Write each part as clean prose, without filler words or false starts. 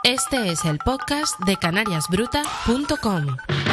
Este es el podcast de canariasbruta.com.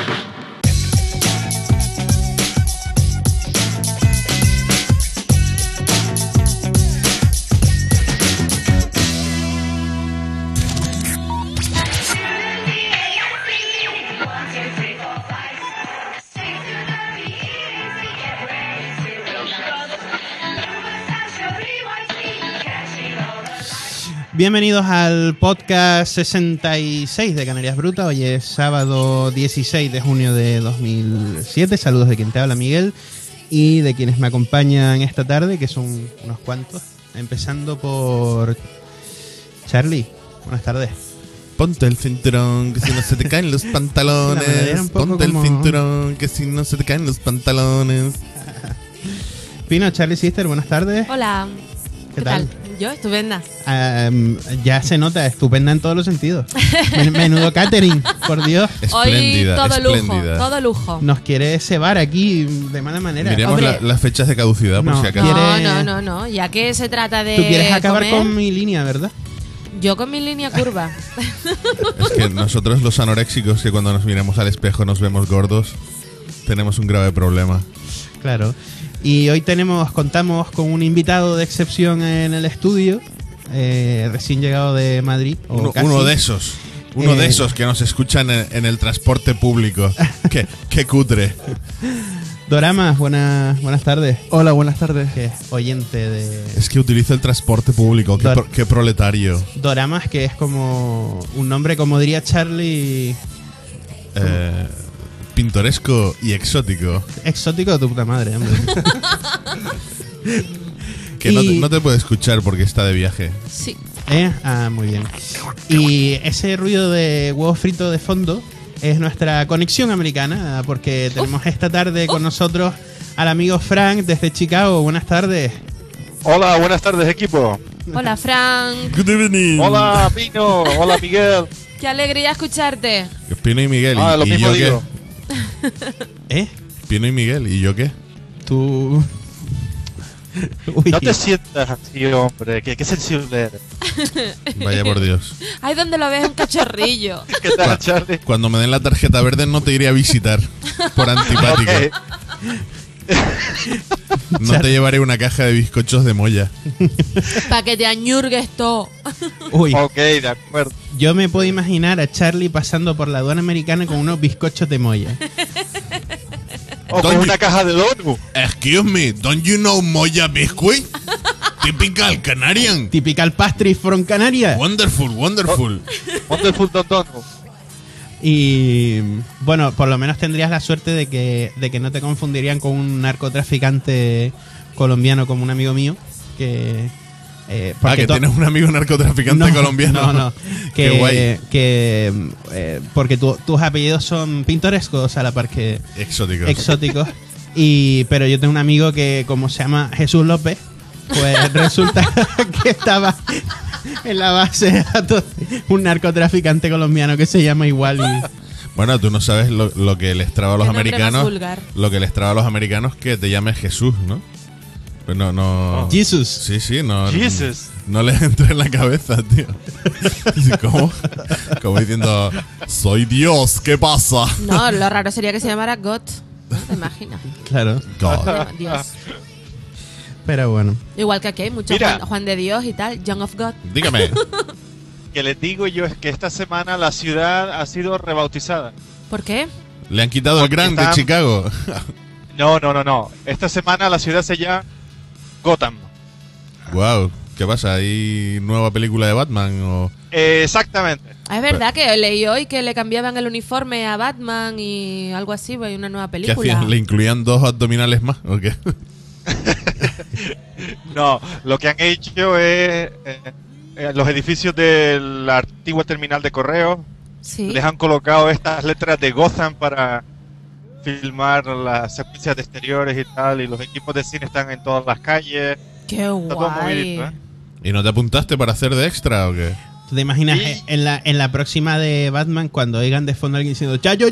Bienvenidos al podcast 66 de Canarias Bruta. Hoy es sábado 16 de junio de 2007. Saludos de quien te habla, Miguel, y de quienes me acompañan esta tarde, que son unos cuantos. Empezando por Charlie. Buenas tardes. Ponte el cinturón, que si no se te caen los pantalones. Ponte el cinturón, que si no se te caen los pantalones. Pino, Charlie Sister, buenas tardes. Hola. ¿Qué tal? Yo, estupenda. Ya se nota, estupenda en todos los sentidos. Menudo catering, por Dios. Hoy todo espléndida. lujo, todo lujo. Nos quiere cebar aquí de mala manera. Miremos las fechas de caducidad, por No, si acaso. No, ya que se trata de Tú quieres acabar comer, con mi línea, ¿verdad? Yo con mi línea curva. Es que nosotros los anoréxicos, que cuando nos miramos al espejo nos vemos gordos, tenemos un grave problema. Claro. Y hoy contamos con un invitado de excepción en el estudio, recién llegado de Madrid. Uno de esos que nos escuchan en el transporte público. Qué cutre. Doramas, buenas tardes. Hola, buenas tardes. Que es oyente de... Es que utilizo el transporte público. Qué proletario. Doramas, que es como un nombre, como diría Charlie... Pintoresco y exótico. Exótico de tu puta madre, hombre. Que no te puede escuchar porque está de viaje. Sí. Muy bien. Y ese ruido de huevo frito de fondo es nuestra conexión americana, porque tenemos esta tarde con nosotros al amigo Frank desde Chicago. Buenas tardes. Hola, buenas tardes, equipo. Hola, Frank. Good evening. Hola, Pino. Hola, Miguel. Qué alegría escucharte. Pino y Miguel. Lo ¿Y mismo yo digo. qué? Pino y Miguel. ¿Y yo qué? Tú... Uy. No te sientas así, hombre. Qué sensible eres. Vaya por Dios. Ay, donde lo ves un cachorrillo. ¿Qué tal, Charlie? Cuando me den la tarjeta verde no te iré a visitar por antipático. Ok. No te llevaré una caja de bizcochos de Moya. Para que te añurgues todo. Uy. Ok, de acuerdo. Yo me puedo imaginar a Charlie pasando por la aduana americana con unos bizcochos de Moya. O con una caja de donut. Excuse me, don't you know Moya biscuit? Typical Canarian. Typical pastry from Canarias. Wonderful. Wonderful donut. Y bueno, por lo menos tendrías la suerte de que no te confundirían con un narcotraficante colombiano como un amigo mío. Que tienes un amigo narcotraficante colombiano. No. Qué guay. Porque tus apellidos son pintorescos a la par que exóticos. Pero yo tengo un amigo que, como se llama Jesús López, pues resulta que estaba en la base un narcotraficante colombiano que se llama igual. Bueno, tú no sabes lo que les traba a los Qué nombre americanos. más vulgar. Lo que les traba a los americanos que te llames Jesús, ¿no? Pues no. Jesus. Sí, no. Jesus. No les entra en la cabeza, tío. ¿Cómo? Como diciendo, soy Dios, ¿qué pasa? No, lo raro sería que se llamara God. ¿No te imaginas? Claro. God. Dios. Pero bueno. Igual que aquí hay muchos Mira. Juan de Dios y tal, John of God. Dígame. Que les digo yo es que esta semana la ciudad ha sido rebautizada. ¿Por qué? Le han quitado el Gran de Están- Chicago. No. Esta semana la ciudad se llama Gotham. Wow. ¿Qué pasa? ¿Hay nueva película de Batman o...? Exactamente. Es verdad que leí hoy que le cambiaban el uniforme a Batman y algo así, pues hay una nueva ¿Qué película. hacían? ¿Le incluían 2 abdominales más o qué? No, lo que han hecho es los edificios de la antigua terminal de correo Sí. les han colocado estas letras de Gotham para filmar las secuencias de exteriores y tal, y los equipos de cine están en todas las calles. Qué Está todo guay. movidito, ¿eh? ¿Y no te apuntaste para hacer de extra o qué? ¿Tú te imaginas Sí. en la próxima de Batman cuando oigan de fondo a alguien diciendo ¡Yayo!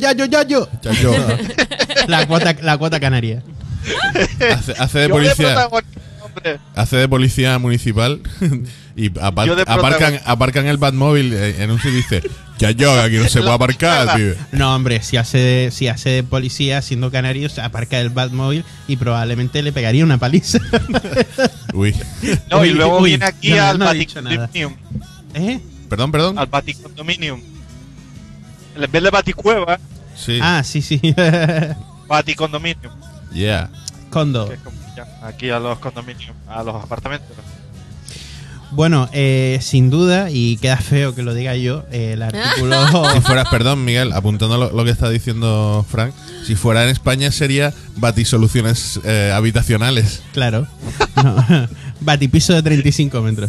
Chacho, La cuota canaria. hace de Yo de policía. protagonista, Hombre, hace de policía municipal y aparcan el Batmóvil en un sitio y dice, ya yo, aquí no se puede aparcar, tío. No, hombre, si hace de policía siendo canario, se aparca el Batmóvil y probablemente le pegaría una paliza. Uy. no, y luego Uy, viene aquí no, al no he dicho Baticondominium. ¿Eh? Perdón. Al Baticondominium. En vez de Baticueva, Sí. Ah, sí. Baticondominium. Yeah. Condo. Que es como se llama aquí a los condominios, a los apartamentos. Bueno, sin duda, y queda feo que lo diga yo, el artículo... Si fueras, perdón, Miguel, apuntando lo que está diciendo Frank, si fuera en España sería Batisoluciones habitacionales. Claro. No. Batipiso de 35 metros.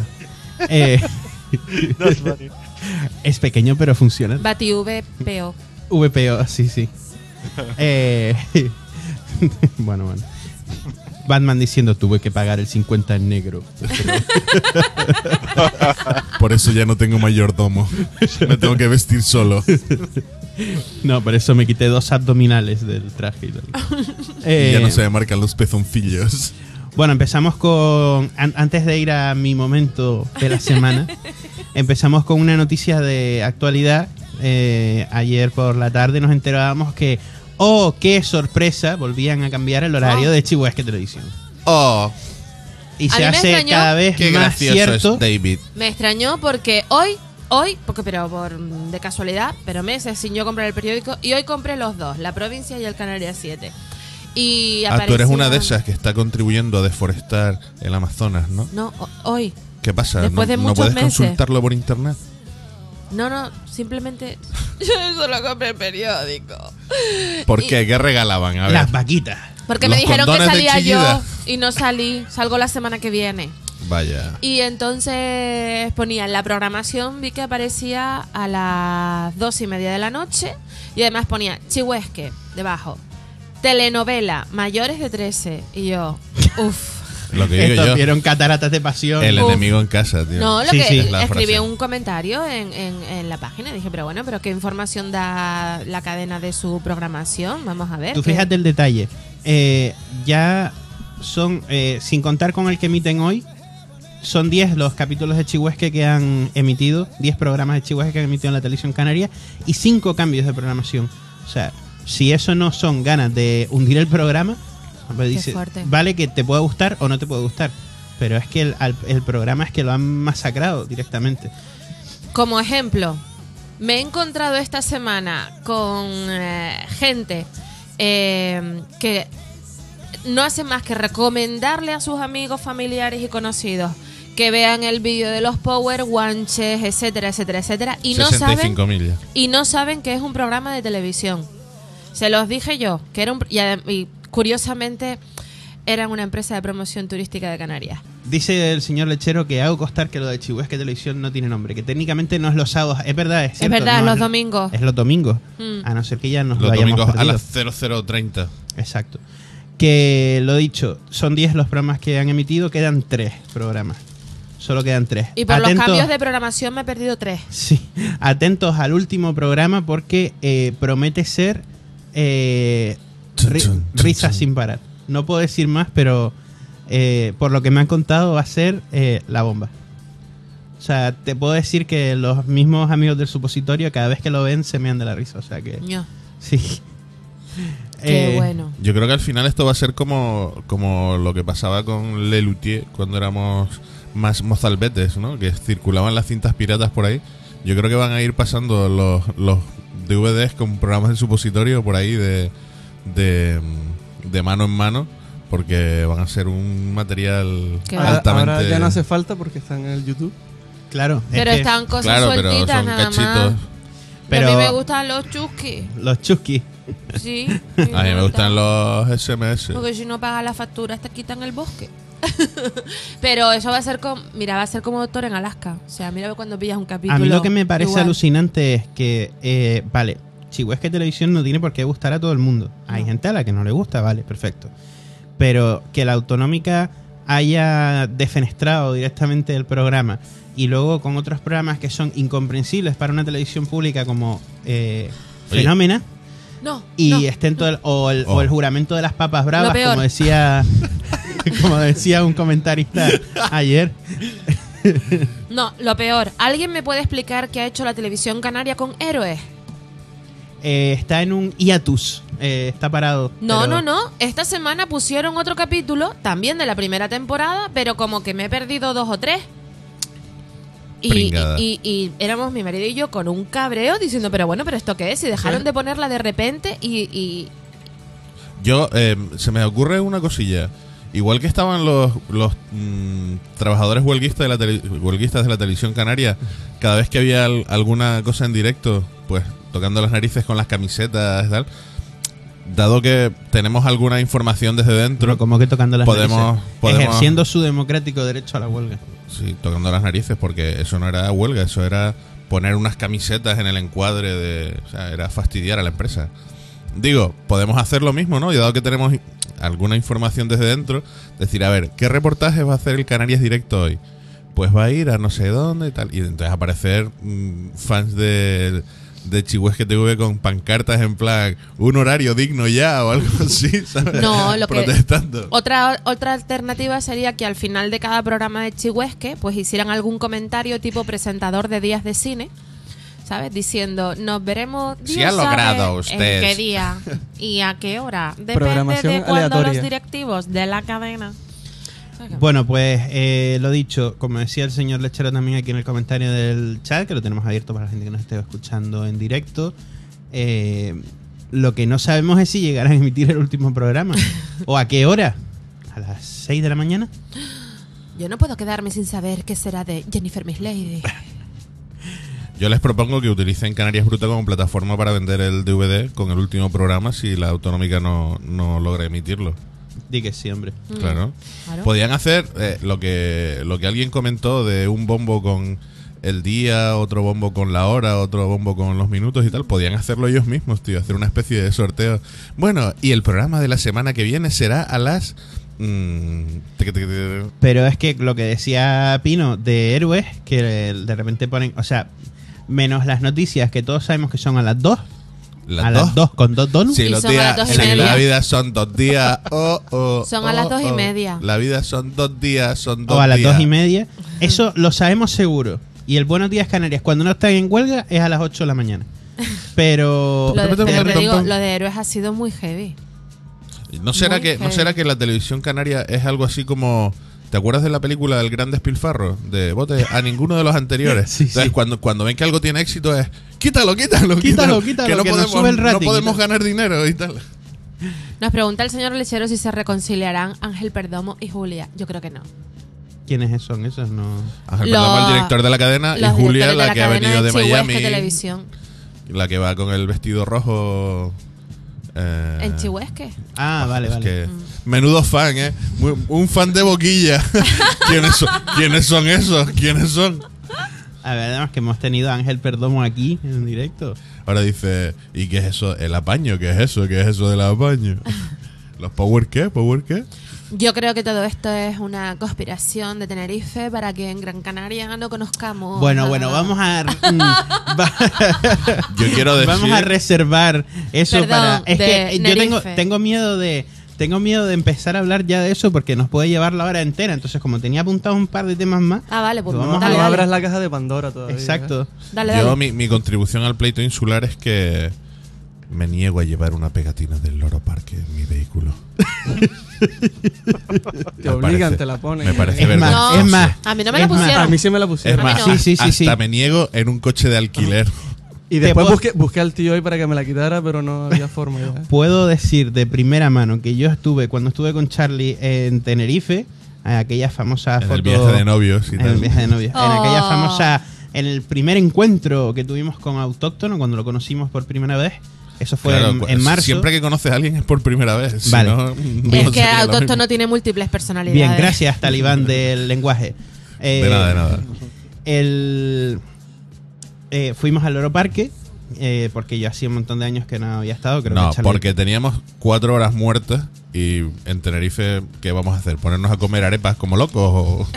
Es pequeño, pero funciona. Bati VPO. VPO, sí. Bueno. Batman diciendo, tuve que pagar el 50 en negro. Por eso ya no tengo mayordomo. Me tengo que vestir solo. No, por eso me quité 2 abdominales del traje. Y ya no se me marcan los pezoncillos. Bueno, empezamos con... Antes de ir a mi momento de la semana, empezamos con una noticia de actualidad. Ayer por la tarde nos enterábamos que... ¡Oh, qué sorpresa! Volvían a cambiar el horario de Chihuahua Televisión. Oh, Y A se mí me hace extrañó. cada vez qué más gracioso cierto. es David. Me extrañó porque hoy, pero de casualidad, pero meses sin yo comprar el periódico, y hoy compré los dos, La Provincia y el Canarias 7. Y Tú eres una de aparecían- esas que está contribuyendo a deforestar el Amazonas, ¿no? No, hoy. ¿Qué pasa? Después de ¿No muchos puedes meses. consultarlo por internet? No, simplemente yo solo compré el periódico. ¿Por Y- qué? ¿Qué regalaban? A ver. Las vaquitas. Porque Los me dijeron que condones de salía yo Chillida. y no salí, salgo la semana que viene. Vaya. Y entonces ponía en la programación, vi que aparecía a las 2:30 de la noche y además ponía Chihuesque debajo. Telenovela, mayores de 13. Y yo, uff. Lo que digo Estos yo. vieron cataratas de pasión. El Uf. enemigo en casa, tío. No, lo Sí, que sí. La escribí frase. un comentario en la página. Dije, pero qué información da la cadena de su programación. Vamos a ver. Tú que- fíjate el detalle. Ya son, sin contar con el que emiten hoy, son 10 los capítulos de Chihuesque que han emitido, 10 programas de Chihuesque que han emitido en la televisión canaria y 5 cambios de programación. O sea, si eso no son ganas de hundir el programa, pues dice, fuerte. vale que te pueda gustar o no te puede gustar, pero es que el programa es que lo han masacrado directamente. Como ejemplo, me he encontrado esta semana con gente que no hace más que recomendarle a sus amigos, familiares y conocidos que vean el vídeo de los Power Wanches, etcétera, y no saben 65.000 ya. y no saben que es un programa de televisión. Se los dije yo, que era y curiosamente eran una empresa de promoción turística de Canarias. Dice el señor Lechero que hago constar que lo de Chihuesque Televisión no tiene nombre, que técnicamente no es los sábados, es verdad, es cierto. Es verdad, no, los no, domingos. Es los domingos, Mm. a no ser que ya nos lo Los hayamos domingos a perdido. las 00:30. Exacto. Que lo dicho, son 10 los programas que han emitido, quedan 3 programas. Solo quedan 3. Y por los cambios de programación me he perdido 3. Sí, atentos al último programa porque promete ser risas sin parar. No puedo decir más, pero por lo que me han contado va a ser la bomba. O sea, te puedo decir que los mismos amigos del supositorio cada vez que lo ven se mean de la risa. O sea que sí. Qué bueno. Yo creo que al final esto va a ser como lo que pasaba con Lelutier cuando éramos más mozalbetes, ¿no? Que circulaban las cintas piratas por ahí. Yo creo que van a ir pasando los DVDs con programas de supositorio por ahí de mano en mano, porque van a ser un material Qué altamente... Ahora ya no hace falta porque están en el YouTube. Claro. es Pero que están cosas Claro, pero sueltitas son nada cachitos. más. Pero- A mí me gustan los chusquis. los chusquis. Sí. A mí me gustan los SMS. Porque si no pagas la factura te quitan el bosque. Pero eso va a ser como... Mira, va a ser como Doctor en Alaska. O sea, mira cuando pillas un capítulo. A mí lo que me parece igual. alucinante es que, vale, Chihuesque Televisión no tiene por qué gustar a todo el mundo. Hay No. gente a la que no le gusta, vale, perfecto. Pero que la autonómica haya defenestrado directamente el programa y luego con otros programas que son incomprensibles para una televisión pública como Fenómena No, y no. estén todo el, o el juramento de las papas bravas, Lo peor. como decía como decía un comentarista ayer. No, lo peor. ¿Alguien me puede explicar qué ha hecho la televisión canaria con Héroes? Está en un hiatus. Está parado. No. pero- Esta semana pusieron otro capítulo, también de la primera temporada, pero como que me he perdido 2 o 3. Pringada. Y éramos mi marido y yo con un cabreo diciendo, pero bueno, ¿pero esto qué es? Y dejaron de ponerla de repente y Yo, se me ocurre una cosilla. Igual que estaban los trabajadores huelguistas de la televisión canaria, cada vez que había alguna cosa en directo, pues tocando las narices con las camisetas y tal, dado que tenemos alguna información desde dentro, Pero como que tocando las podemos- narices. Ejerciendo su democrático derecho a la huelga. sí, tocando las narices, porque eso no era huelga, eso era poner unas camisetas en el encuadre o sea, era fastidiar a la empresa. Digo, podemos hacer lo mismo, ¿no? Y dado que tenemos alguna información desde dentro, decir, a ver, ¿qué reportaje va a hacer el Canarias Directo hoy? Pues va a ir a no sé dónde y tal. Y entonces aparecer fans de Chihuesque TV con pancartas en plan, un horario digno ya o algo así, ¿sabes? No, lo que- protestando. Otra alternativa sería que al final de cada programa de Chihuesque pues hicieran algún comentario tipo presentador de días de cine, ¿sabes? Diciendo, nos veremos Si Dios ha logrado sabe usted. en qué día y a qué hora. Depende Programación de cuándo aleatoria. los directivos de la cadena. Bueno, pues lo dicho, como decía el señor Lechero también aquí en el comentario del chat, que lo tenemos abierto para la gente que nos esté escuchando en directo, lo que no sabemos es si llegarán a emitir el último programa. ¿O a qué hora? ¿A las 6 de la mañana? Yo no puedo quedarme sin saber qué será de Jennifer Miss Lady. Yo les propongo que utilicen Canarias Bruta como plataforma para vender el DVD con el último programa si la autonómica no logra emitirlo. Di que sí, hombre. Claro. Claro. Podían hacer lo que alguien comentó de un bombo con el día, otro bombo con la hora, otro bombo con los minutos y tal. Podían hacerlo ellos mismos, tío. Hacer una especie de sorteo. Bueno, y el programa de la semana que viene será a las... Pero es que lo que decía Pino de Héroes, que de repente ponen, o sea, menos las noticias que todos sabemos que son a las 2. ¿Las a dos? las 2 con 2 donuts. Sí, Y los son a días, las 2:30. sí, la vida son 2 días. Son a las 2:30. La vida son 2 días, son 2 O a las días. 2:30. Eso lo sabemos seguro. Y el Buenos Días Canarias, cuando no están en huelga, es a las 8 de la mañana. Pero... Pero te digo, lo de Héroes ha sido muy heavy. ¿No será, Muy que, ¿No heavy. será que la televisión canaria es algo así como... ¿Te acuerdas de la película del Gran Despilfarro? De vote a ninguno de los anteriores. Sí, Entonces, sí. cuando ven que algo tiene éxito es... Quítalo, quítalo, Quítalo, que no que nos podemos, sube el no rating, podemos quítalo. ganar dinero y tal. Nos pregunta el señor Lechero si se reconciliarán Ángel Perdomo y Julia. Yo creo que no. ¿Quiénes son esos? No. Ángel Los- Perdomo, el director de la cadena, y Los Julia, directores de la que ha cadena venido de Chihuesque Miami, Televisión. la que va con el vestido rojo. ¿En Chihuesque? Ah, vale, es vale. que menudo fan, ¿eh? Un fan de boquilla. ¿Quiénes son esos? ¿Quiénes son? A ver, además que hemos tenido a Ángel Perdomo aquí en directo. Ahora dice, ¿y qué es eso? ¿El apaño? ¿Qué es eso? ¿Qué es eso del apaño? ¿Los power qué? ¿Power qué? Yo creo que todo esto es una conspiración de Tenerife para que en Gran Canaria no conozcamos. Bueno, vamos a... Yo quiero decir... Vamos a reservar eso Perdón, para... Es de que yo Nerife. tengo miedo de... Tengo miedo de empezar a hablar ya de eso porque nos puede llevar la hora entera. Entonces, como tenía apuntado un par de temas más... Ah, vale, pues Pues vamos dale, No a abras dale. la caja de Pandora todavía. Exacto. Dale, Yo, dale. mi contribución al pleito insular es que me niego a llevar una pegatina del Loro Parque en mi vehículo. Te Me obligan, parece- te la ponen. Me parece Es más, vergonzoso. es más. A mí no me la Es más, pusieron. A mí sí me la Es pusieron. más, A mí no. Sí, hasta me niego en un coche de alquiler. Y Te después puedo- busqué al tío hoy para que me la quitara, pero no había forma ya. Puedo decir de primera mano que yo cuando estuve con Charlie en Tenerife, aquella famosa En foto... el viaje de novios y En el tal. viaje de novios. En Oh. aquella famosa... En el primer encuentro que tuvimos con Autóctono, cuando lo conocimos por primera vez, eso fue Claro, en marzo. Siempre que conoces a alguien es por primera vez. si Vale. no, no Es que sería lo Autóctono mismo. tiene múltiples personalidades. Bien, gracias, Talibán del lenguaje. De nada, de nada. Fuimos al Loro Parque, porque yo hacía un montón de años que no había estado. Creo No, que Charlie- porque teníamos 4 horas muertas y en Tenerife, ¿qué vamos a hacer? ¿Ponernos a comer arepas como locos? ¿O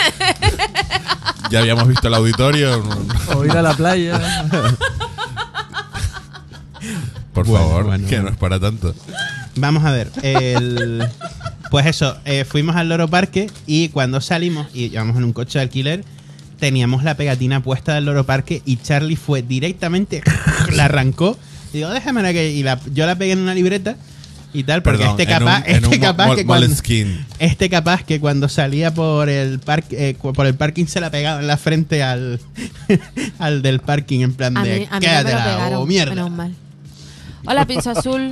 ya habíamos visto el auditorio? O ir a la playa. Por Bueno, favor, bueno, que bueno. no es para tanto. Vamos a ver. Pues eso, fuimos al Loro Parque y cuando salimos y íbamos en un coche de alquiler, teníamos la pegatina puesta del Loro Parque y Charlie fue directamente, la arrancó y digo, déjame que yo la pegué en una libreta y tal, porque Perdón, este capaz que cuando salía por el parking se la pegaba en la frente al al del parking en plan A de mí no me lo quédatela pegaron, o mierda. menos mal. Hola, Pizza Azul.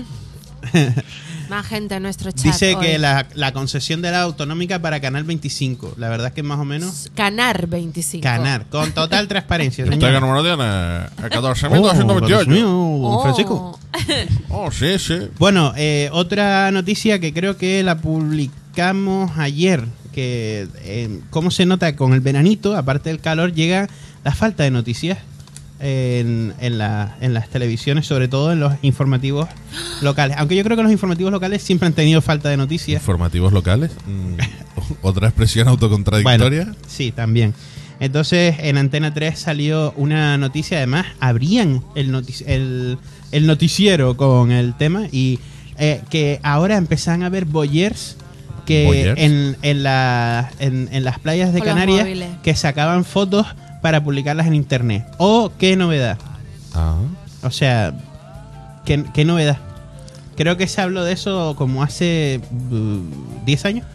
Más gente en nuestro chat. Dice hoy. que la concesión de la autonómica para Canal 25. La verdad es que más o menos Canar 25. Canar, con total transparencia. ¿Usted qué número tiene? A 14.228. Dios mío, Oh. Francisco. Oh, sí, sí. Bueno, otra noticia que creo que la publicamos ayer, que cómo se nota con el veranito, aparte del calor, llega la falta de noticias en las televisiones, sobre todo en los informativos locales. Aunque yo creo que los informativos locales siempre han tenido falta de noticias. ¿Informativos locales? ¿Otra expresión autocontradictoria? Bueno, sí, también. Entonces, en Antena 3 salió una noticia, además, abrían el noticiero con el tema y que ahora empezaban a haber boyers que ¿Boyers? en las playas de Con los Canarias móviles. que sacaban fotos para publicarlas en internet. ¡Oh, qué novedad! Ah. O sea, qué novedad. Creo que se habló de eso como hace 10 años.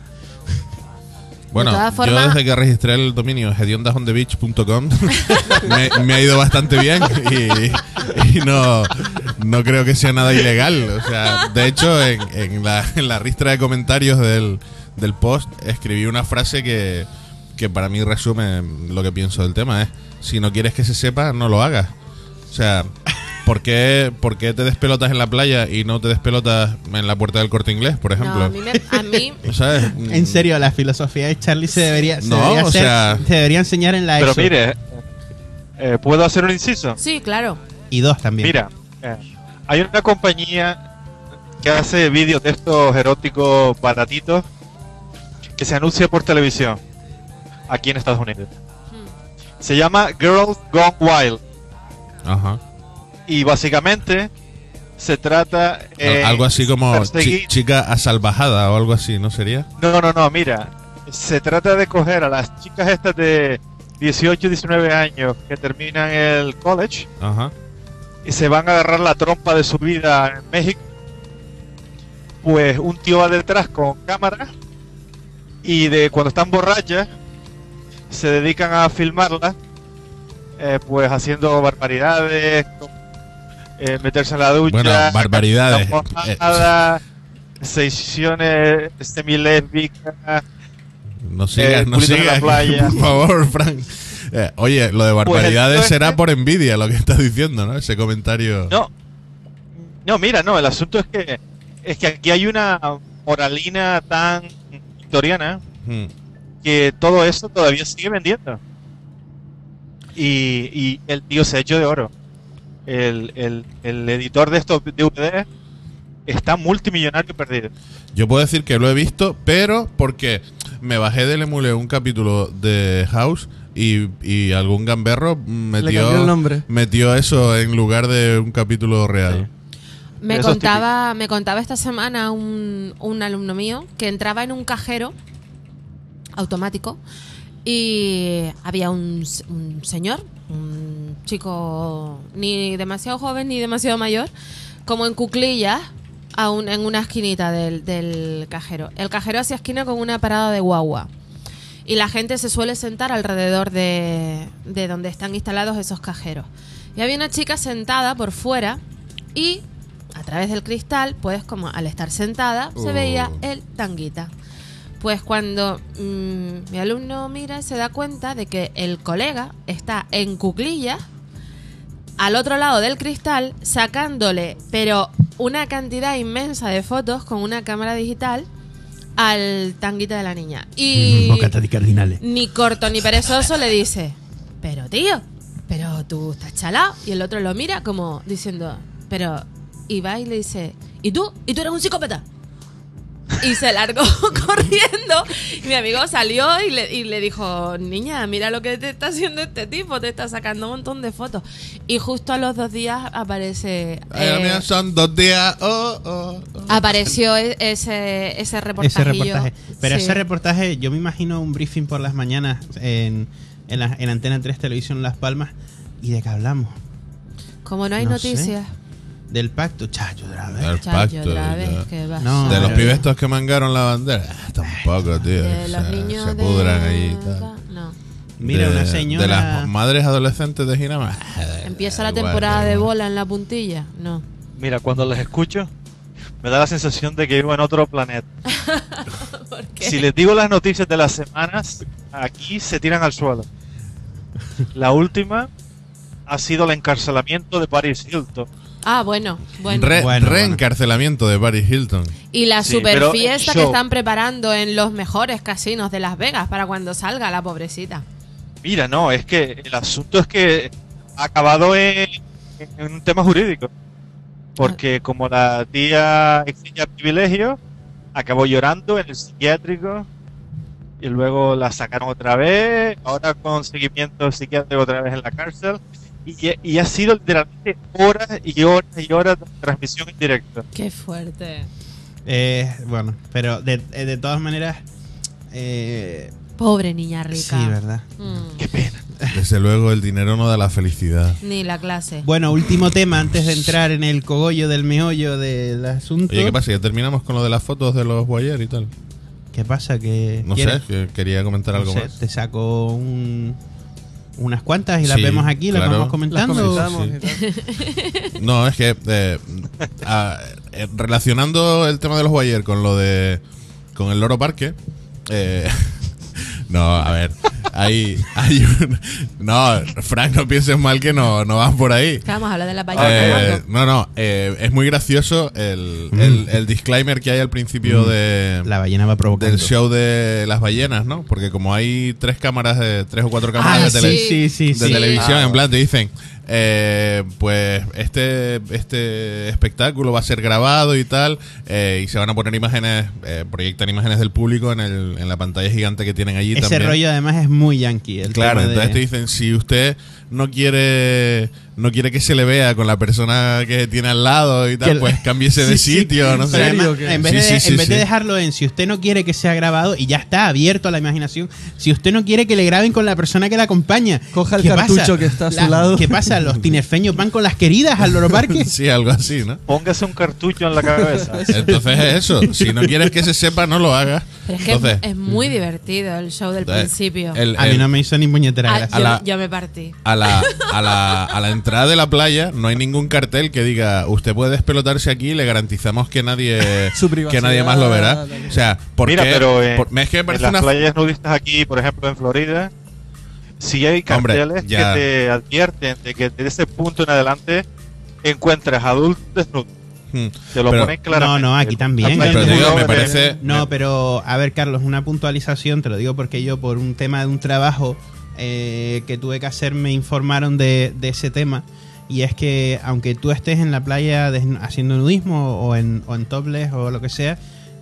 Bueno, De todas yo formas- desde que registré el dominio hediondasonthebeach.com me ha ido bastante bien y no creo que sea nada ilegal. O sea, de hecho, en la ristra de comentarios del post escribí una frase que para mí resume lo que pienso del tema. Es, si no quieres que se sepa, no lo hagas. O sea, ¿por qué te despelotas en la playa y no te despelotas en la puerta del Corte Inglés, por ejemplo? No, a mí ¿Sabes? En serio, la filosofía de Charlie se debería enseñar en la Pero ESO. mire, ¿puedo hacer un inciso? sí, claro. Y 2 también. Mira, hay una compañía que hace vídeos de estos eróticos baratitos que se anuncia por televisión aquí en Estados Unidos. Se llama Girls Gone Wild Ajá. y básicamente se trata Algo así como perseguir- chica asalvajada o algo así, ¿no sería? No, mira, se trata de coger a las chicas estas de 18, 19 años que terminan el college Ajá. y se van a agarrar la trompa de su vida en México. Pues un tío va detrás con cámara y de cuando están borrachas se dedican a filmarla, pues haciendo barbaridades, meterse en la ducha, Bueno, barbaridades. la mojada, sesiones semilésbicas. No sigas, no culito en la sigas, playa. por favor, Frank. Oye, lo de barbaridades Pues, será por envidia lo que estás diciendo, ¿no? Ese comentario. No, mira, no, el asunto es que aquí hay una moralina tan victoriana Hmm. que todo eso todavía sigue vendiendo. Y el tío se ha hecho de oro. El editor de estos DVD está multimillonario perdido. Yo puedo decir que lo he visto, pero porque me bajé del emule un capítulo de House y algún gamberro Le cambió el nombre. metió eso en lugar de un capítulo real. Me Eso es contaba esta semana un alumno mío que entraba en un cajero automático y había un señor, un chico ni demasiado joven ni demasiado mayor, como en cuclillas en una esquinita del cajero. El cajero hacía esquina con una parada de guagua y la gente se suele sentar alrededor de donde están instalados esos cajeros. Y había una chica sentada por fuera y a través del cristal, pues como al estar sentada, se veía el tanguita. Pues cuando mi alumno mira, se da cuenta de que el colega está en cuclillas al otro lado del cristal, sacándole, pero una cantidad inmensa de fotos con una cámara digital al tanguita de la niña. Y Bocatas de cardinales. ni corto ni perezoso le dice, pero tío, pero tú estás chalado. Y el otro lo mira como diciendo, pero... Y va y le dice, ¿y tú? ¿Y tú eres un psicópata? Y se largó corriendo. Y mi amigo salió y le dijo, niña, mira lo que te está haciendo este tipo, te está sacando un montón de fotos. Y justo a los 2 días aparece... Ay, mira, son 2 días. Apareció ese reportaje. Ese reportaje. Pero Sí. ese reportaje, yo me imagino un briefing por las mañanas en Antena 3 Televisión Las Palmas. ¿Y de qué hablamos? Como no hay No noticias. Del pacto, chacho, otra vez. El Chayo, pacto. otra vez, ya. ¿qué va a No, ser? De los pero- pibes estos que mangaron la bandera. Tampoco, tío. De los niños se de... pudran ahí y tal. No. Mira, de, una señora... De las madres adolescentes de Ginama. ¿Empieza la Igual, temporada de igual. bola en la puntilla? No. Mira, cuando les escucho, me da la sensación de que vivo en otro planeta. ¿Por qué? Si les digo las noticias de las semanas, aquí se tiran al suelo. La última ha sido el encarcelamiento de Paris Hilton. Ah, bueno. Bueno. Reencarcelamiento de Paris Hilton. Y la Sí, super pero fiesta el que show. están preparando en los mejores casinos de Las Vegas para cuando salga la pobrecita. Mira, no, es que el asunto es que ha acabado en un tema jurídico. Porque como la tía exigía privilegio, acabó llorando en el psiquiátrico y luego la sacaron otra vez, ahora con seguimiento psiquiátrico otra vez en la cárcel. Y ha sido literalmente horas y horas y horas de transmisión en directo. Qué fuerte. Bueno, pero de todas maneras... Pobre niña sí, rica. ¿verdad? Qué pena. Desde luego, el dinero no da la felicidad. Ni la clase. Bueno, último tema antes de entrar en el cogollo del meollo del asunto. Oye, ¿qué pasa? ¿Ya terminamos con lo de las fotos de los Boyer y tal? ¿Qué pasa? Que No sé, ¿quieres? que quería comentar algo No sé, más. te saco unas cuantas y las Sí, vemos aquí, las claro. vamos Las comentando. comentamos Sí. y tal. No, es que relacionando el tema de los Boyer con lo de con el Loro Parque, no, a ver, hay no, Frank, no pienses mal que no vas por ahí. ¿Qué vamos a hablar de la paella? No, es muy gracioso el disclaimer que hay al principio de La ballena va provocando. del show de las ballenas, ¿no? Porque como hay 3 o 4 cámaras Ah, de, tele- sí. sí, de sí. televisión, Ah, en plan te dicen, pues este espectáculo va a ser grabado y tal, y se van a poner imágenes, proyectan imágenes del público en la pantalla gigante que tienen allí Ese también. rollo además es muy yankee. El Claro, tema de- entonces te dicen, si usted no quiere que se le vea con la persona que tiene al lado y tal, Que- pues cámbiese de Sí, sí. sitio, no Pero sé. además, ¿Serio que? en vez, Sí, de, sí, sí, en vez de sí. dejarlo en si usted no quiere que sea grabado y ya está abierto a la imaginación, si usted no quiere que le graben con la persona que la acompaña, Coja el ¿qué cartucho pasa? que está a su lado. ¿Qué pasa? ¿Los tinerfeños van con las queridas al Loro Parque? Sí, algo así, ¿no? Póngase un cartucho en la cabeza. Entonces es eso. Si no quieres que se sepa, no lo hagas. Pero es que Entonces, es muy divertido el show del entonces, principio. A mí no me hizo ni puñetera Ah, gracia. a la- yo me partí. a la entrada de la playa no hay ningún cartel que diga usted puede despelotarse aquí y le garantizamos que nadie Su privacidad, que nadie más lo verá. O sea, porque Mira, pero es que me en parece las una playas nudistas aquí, por ejemplo en Florida, sí hay Hombre, carteles ya. que te advierten de que desde ese punto en adelante encuentras adultos desnudos. Te lo Pero- ponen claramente. No, aquí también. Las Pero playas te digo, me desnudas, parece No, pero a ver, Carlos, una puntualización, te lo digo porque yo por un tema de un trabajo que tuve que hacer me informaron de ese tema. Y es que aunque tú estés en la playa haciendo nudismo o en topless o lo que sea,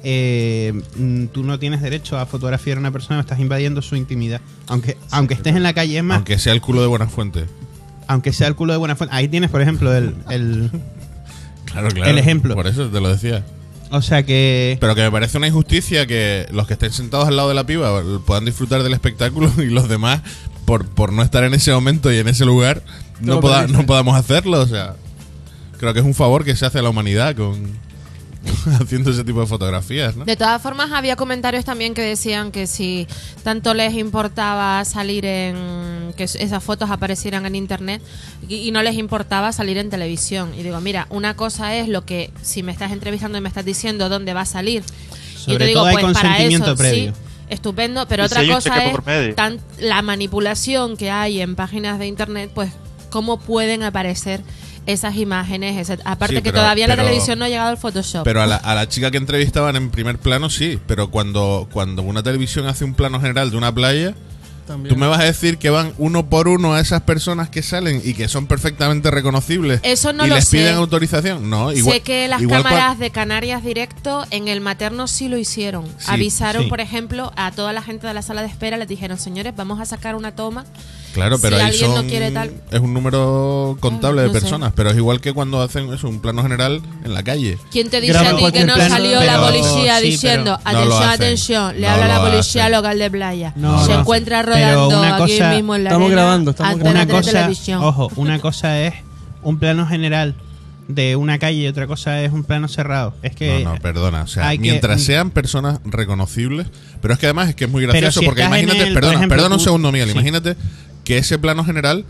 tú no tienes derecho a fotografiar a una persona, estás invadiendo su intimidad. Aunque estés en la calle, es más, aunque sea el culo de buena fuente. aunque sea el culo de buena fuente. Ahí tienes, por ejemplo, el Claro, claro. El ejemplo. Por eso te lo decía. o sea que... Pero que me parece una injusticia que los que estén sentados al lado de la piba puedan disfrutar del espectáculo y los demás, por no estar en ese momento y en ese lugar, no podamos hacerlo. O sea, creo que es un favor que se hace a la humanidad haciendo ese tipo de fotografías, ¿no? De todas formas, había comentarios también que decían que si tanto les importaba salir que esas fotos aparecieran en internet y no les importaba salir en televisión. Y digo, mira, una cosa es lo que si me estás entrevistando y me estás diciendo dónde va a salir. Sobre y te digo, todo hay pues para consentimiento eso, previo. sí, estupendo, pero Y otra si hay un cosa cheque es por medio. la manipulación que hay en páginas de internet, pues cómo pueden aparecer esas imágenes, aparte Sí, que pero- todavía la pero- televisión no ha llegado al Photoshop. Pero a la chica que entrevistaban en primer plano, sí. Pero cuando una televisión hace un plano general de una playa, También. Tú me vas a decir que van uno por uno a esas personas que salen y que son perfectamente reconocibles. Eso no y lo les sé. piden autorización. No, igual. Sé que las igual cámaras de Canarias Directo en el materno sí lo hicieron. Sí, Avisaron, sí. por ejemplo, a toda la gente de la sala de espera, les dijeron, señores, vamos a sacar una toma. Claro, pero si ahí alguien no son, quiere tal. es un número contable No de sé. personas, pero es igual que cuando hacen eso, un plano general en la calle. ¿Quién te dice Graban a ti que cualquier no plano, salió la pero- policía sí, diciendo, pero no lo atención, hacen. atención, le No habla lo la policía hacen. local de playa? No Se lo encuentra hacen. Pero rodando una aquí cosa- mismo en la Estamos arena, grabando, estamos antena Una de cosa, televisión. ojo, una cosa es un plano general de una calle y otra cosa es un plano cerrado. Es que No, perdona. O sea, hay que- mientras sean personas reconocibles, pero es que además es que es muy Pero gracioso si porque estás en imagínate, el, por perdona, ejemplo, perdona un tú- segundo, Miguel, sí. imagínate que ese plano general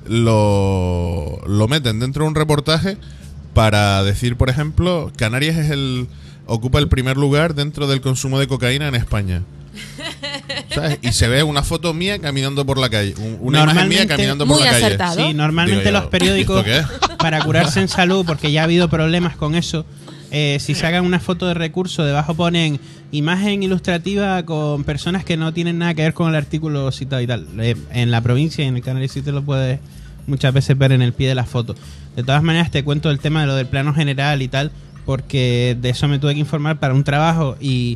lo meten dentro de un reportaje para decir, por ejemplo, Canarias ocupa el primer lugar dentro del consumo de cocaína en España. ¿Sabes? Y se ve una foto mía caminando por la calle, una imagen mía Normalmente- caminando por Muy la calle. acertado. Sí, normalmente Digo yo, los periódicos, ¿esto qué? para curarse en salud, porque ya ha habido problemas con eso, si sacan una foto de recurso, debajo ponen imagen ilustrativa con personas que no tienen nada que ver con el artículo citado y tal. En la provincia y en el canal sí te lo puedes muchas veces ver en el pie de la foto. De todas maneras, te cuento el tema de lo del plano general y tal, porque de eso me tuve que informar para un trabajo y...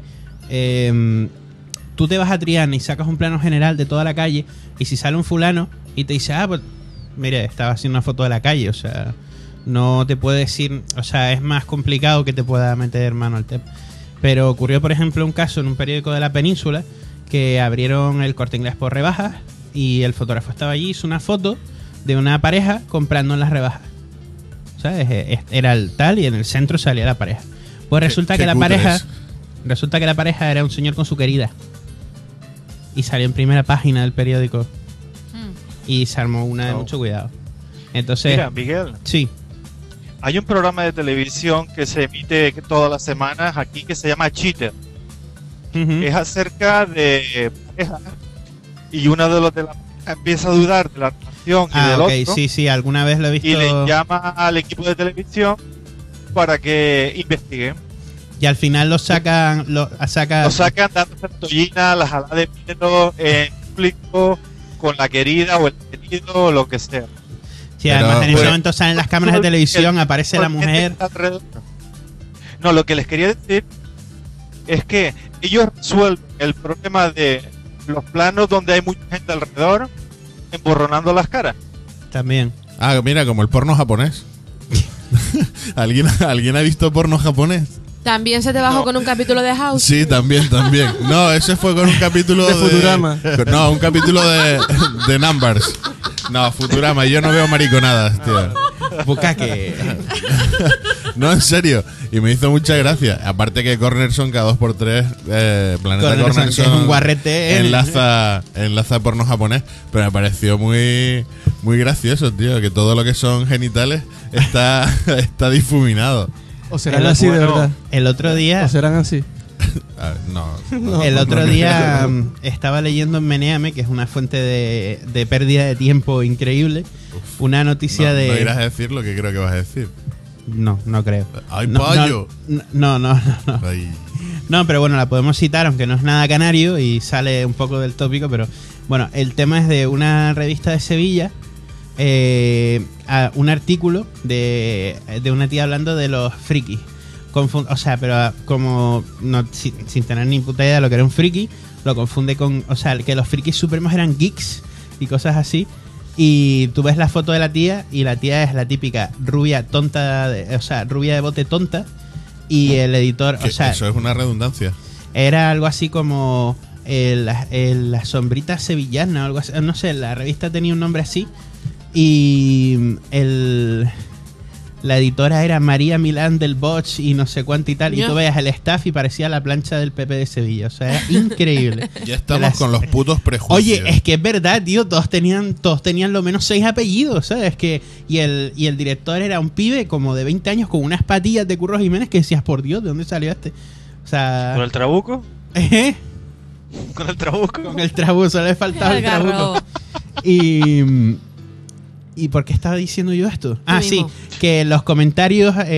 tú te vas a Triana y sacas un plano general de toda la calle y si sale un fulano y te dice, pues mire, estaba haciendo una foto de la calle, o sea, no te puede decir, o sea, es más complicado que te pueda meter mano al tema. Pero ocurrió, por ejemplo, un caso en un periódico de la península que abrieron el Corte Inglés por rebajas y el fotógrafo estaba allí, hizo una foto de una pareja comprando en las rebajas. ¿Sabes? Era el tal y en el centro salía la pareja. Pues resulta qué que la cutres. pareja... Resulta que la pareja era un señor con su querida. Y salió en primera página del periódico. Y se armó una de No. mucho cuidado. Entonces, Mira, Miguel, sí. hay un programa de televisión que se emite todas las semanas aquí que se llama Cheater. Ujú. Es acerca de parejas y uno de los de la pareja empieza a dudar de la relación y del Ok, otro sí, sí, alguna vez lo he visto. y le llama al equipo de televisión para que investiguen. Y al final lo sacan. Lo sacan dándose tollina, la jalada de pelo en público con la querida o el querido o lo que sea. Sí, Pero, además en ese bueno. momento salen las cámaras de televisión, aparece la mujer. No, lo que les quería decir es que ellos resuelven el problema de los planos donde hay mucha gente alrededor emborronando las caras. También. Ah, mira, como el porno japonés. ¿Alguien ha visto porno japonés? También se te bajó con un capítulo de House. Sí, también. No, ese fue con un capítulo De Futurama. No, un capítulo de Numbers. No, Futurama, yo no veo mariconadas, tío. Bucaque. No, en serio. Y me hizo mucha gracia. Aparte que Cornerson cada 2x3, Planeta Cornerson, Cornerson, que es un guarrete. enlaza porno japonés. Pero me pareció muy gracioso, tío. Que todo lo que son genitales está difuminado. ¿O serán El- así de bueno, verdad? El otro día. ¿O serán así? A ver, no. No. El otro día estaba leyendo en Meneame, que es una fuente de pérdida de tiempo increíble, una noticia No de... irás a decir lo que creo que vas a decir. No, no creo. ¡Ay, No, payo! no. Ay. No, pero bueno, la podemos citar, aunque no es nada canario y sale un poco del tópico, pero bueno, el tema es de una revista de Sevilla, un artículo de una tía hablando de los frikis. O sea, pero como sin tener ni puta idea de lo que era un friki, lo confunde con, o sea, que los frikis supremos eran geeks y cosas así. Y tú ves la foto de la tía y la tía es la típica rubia tonta, o sea, rubia de bote tonta. Y el editor, Que o sea, eso es una redundancia. era algo así como la sombrita sevillana o algo así. No sé, la revista tenía un nombre así. Y la editora era María Milán del Bosch y no sé cuánto y tal. Y Ya. tú veías el staff y parecía la plancha del PP de Sevilla. O sea, era increíble. Ya estamos Las- con los putos prejuicios. Oye, es que es verdad, tío. Todos tenían lo menos 6 apellidos, ¿sabes? Y el director era un pibe como de 20 años con unas patillas de Curro Jiménez que decías, por Dios, ¿de dónde salió este? O sea... ¿Con el trabuco? ¿eh? ¿Con el trabuco? Con el trabuco, solo le faltaba el trabuco. Algarrobo. ¿Y por qué estaba diciendo yo esto? Ah, sí, mismo. que en los comentarios ha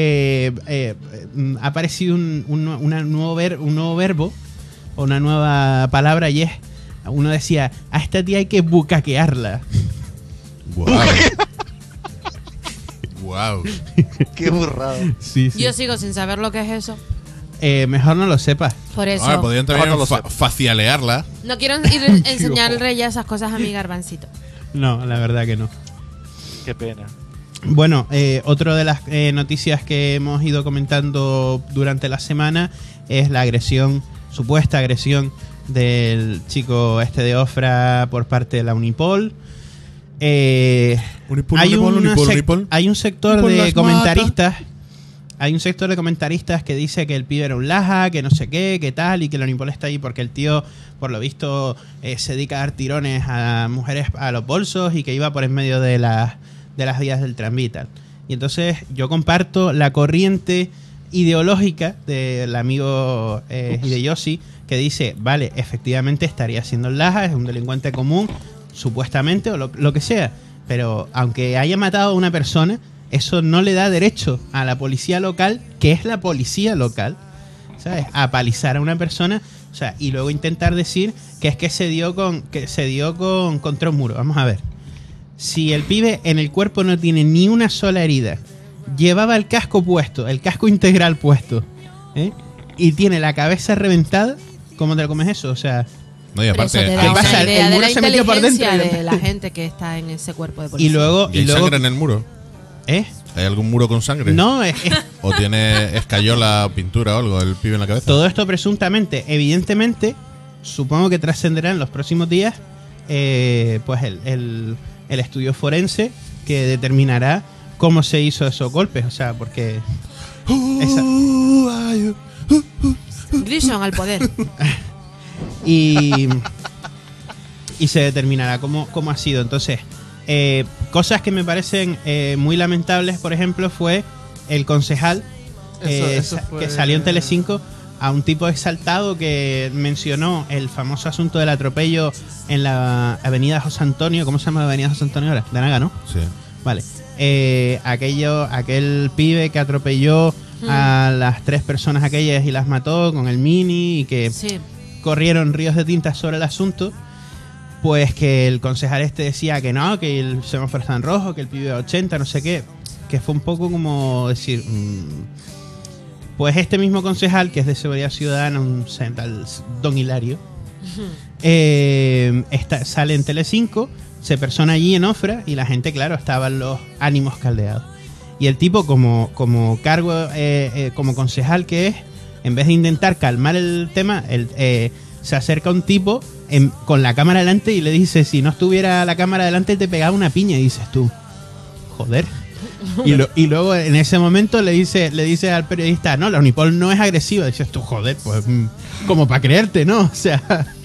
aparecido un nuevo verbo, o una nueva palabra, y es uno decía, a esta tía hay que bucaquearla. Wow. Wow. Qué burrada. Sí, sí. Yo sigo sin saber lo que es eso. Mejor no lo sepas. Por eso. Ahora podrían también No lo sé. facialearla. No quiero ir a enseñarle ya esas cosas a mi Garbancito. No, la verdad que no. Qué pena. Bueno, otra de las noticias que hemos ido comentando durante la semana es la agresión, supuesta agresión del chico este de Ofra por parte de la Unipol. Hay un sector Unipol de las comentaristas. Hay un sector de comentaristas que dice que el pibe era un laja, que no sé qué tal, y que la Unipol está ahí porque el tío, por lo visto, se dedica a dar tirones a mujeres a los bolsos y que iba por en medio de las vías del tranvía y tal. Y entonces yo comparto la corriente ideológica del amigo Hideyoshi, que dice, vale, efectivamente estaría siendo el laja, es un delincuente común, supuestamente, o lo que sea, pero aunque haya matado a una persona, eso no le da derecho a la policía local, que es la policía local, ¿sabes?, a palizar a una persona, o sea, y luego intentar decir que es que se dio contra un muro. Vamos a ver. Si el pibe en el cuerpo no tiene ni una sola herida, llevaba el casco puesto, el casco integral puesto, y tiene la cabeza reventada, ¿cómo te lo comes eso? O sea, No, y Pero eso aparte, te ¿qué da pasa? una El idea de muro la se metió por dentro inteligencia y- de la gente que está en ese cuerpo de policía. y luego, ¿y hay sangre en el muro? ¿eh? ¿Hay algún muro con sangre? No, ¿O tiene escayola o pintura o algo el pibe en la cabeza? todo esto presuntamente, evidentemente, supongo que trascenderá en los próximos días, pues el estudio forense que determinará cómo se hizo esos golpes, o sea, porque Grison al poder. y se determinará cómo ha sido. Entonces, cosas que me parecen muy lamentables, por ejemplo, fue el concejal Eso fue- que salió en Telecinco a un tipo exaltado que mencionó el famoso asunto del atropello en la avenida José Antonio. ¿Cómo se llama la avenida José Antonio ahora? De Naga, ¿no? Sí. Vale. Aquel pibe que atropelló a las 3 personas aquellas y las mató con el mini y que Sí. corrieron ríos de tinta sobre el asunto, pues que el concejal este decía que no, que el semáforo está en rojo, que el pibe a 80, no sé qué, que fue un poco como decir, pues este mismo concejal, que es de Seguridad Ciudadana, un tal Don Hilario, sale en Telecinco, se persona allí en Ofra y la gente, claro, estaban los ánimos caldeados. Y el tipo, como como concejal que es, en vez de intentar calmar el tema, se acerca a un tipo con la cámara delante y le dice, si no estuviera la cámara delante te pegaba una piña. Y dices tú, joder. Y luego en ese momento le dice al periodista, no, la Unipol no es agresiva. Dices tú, joder, pues como para creerte, ¿no? O sea,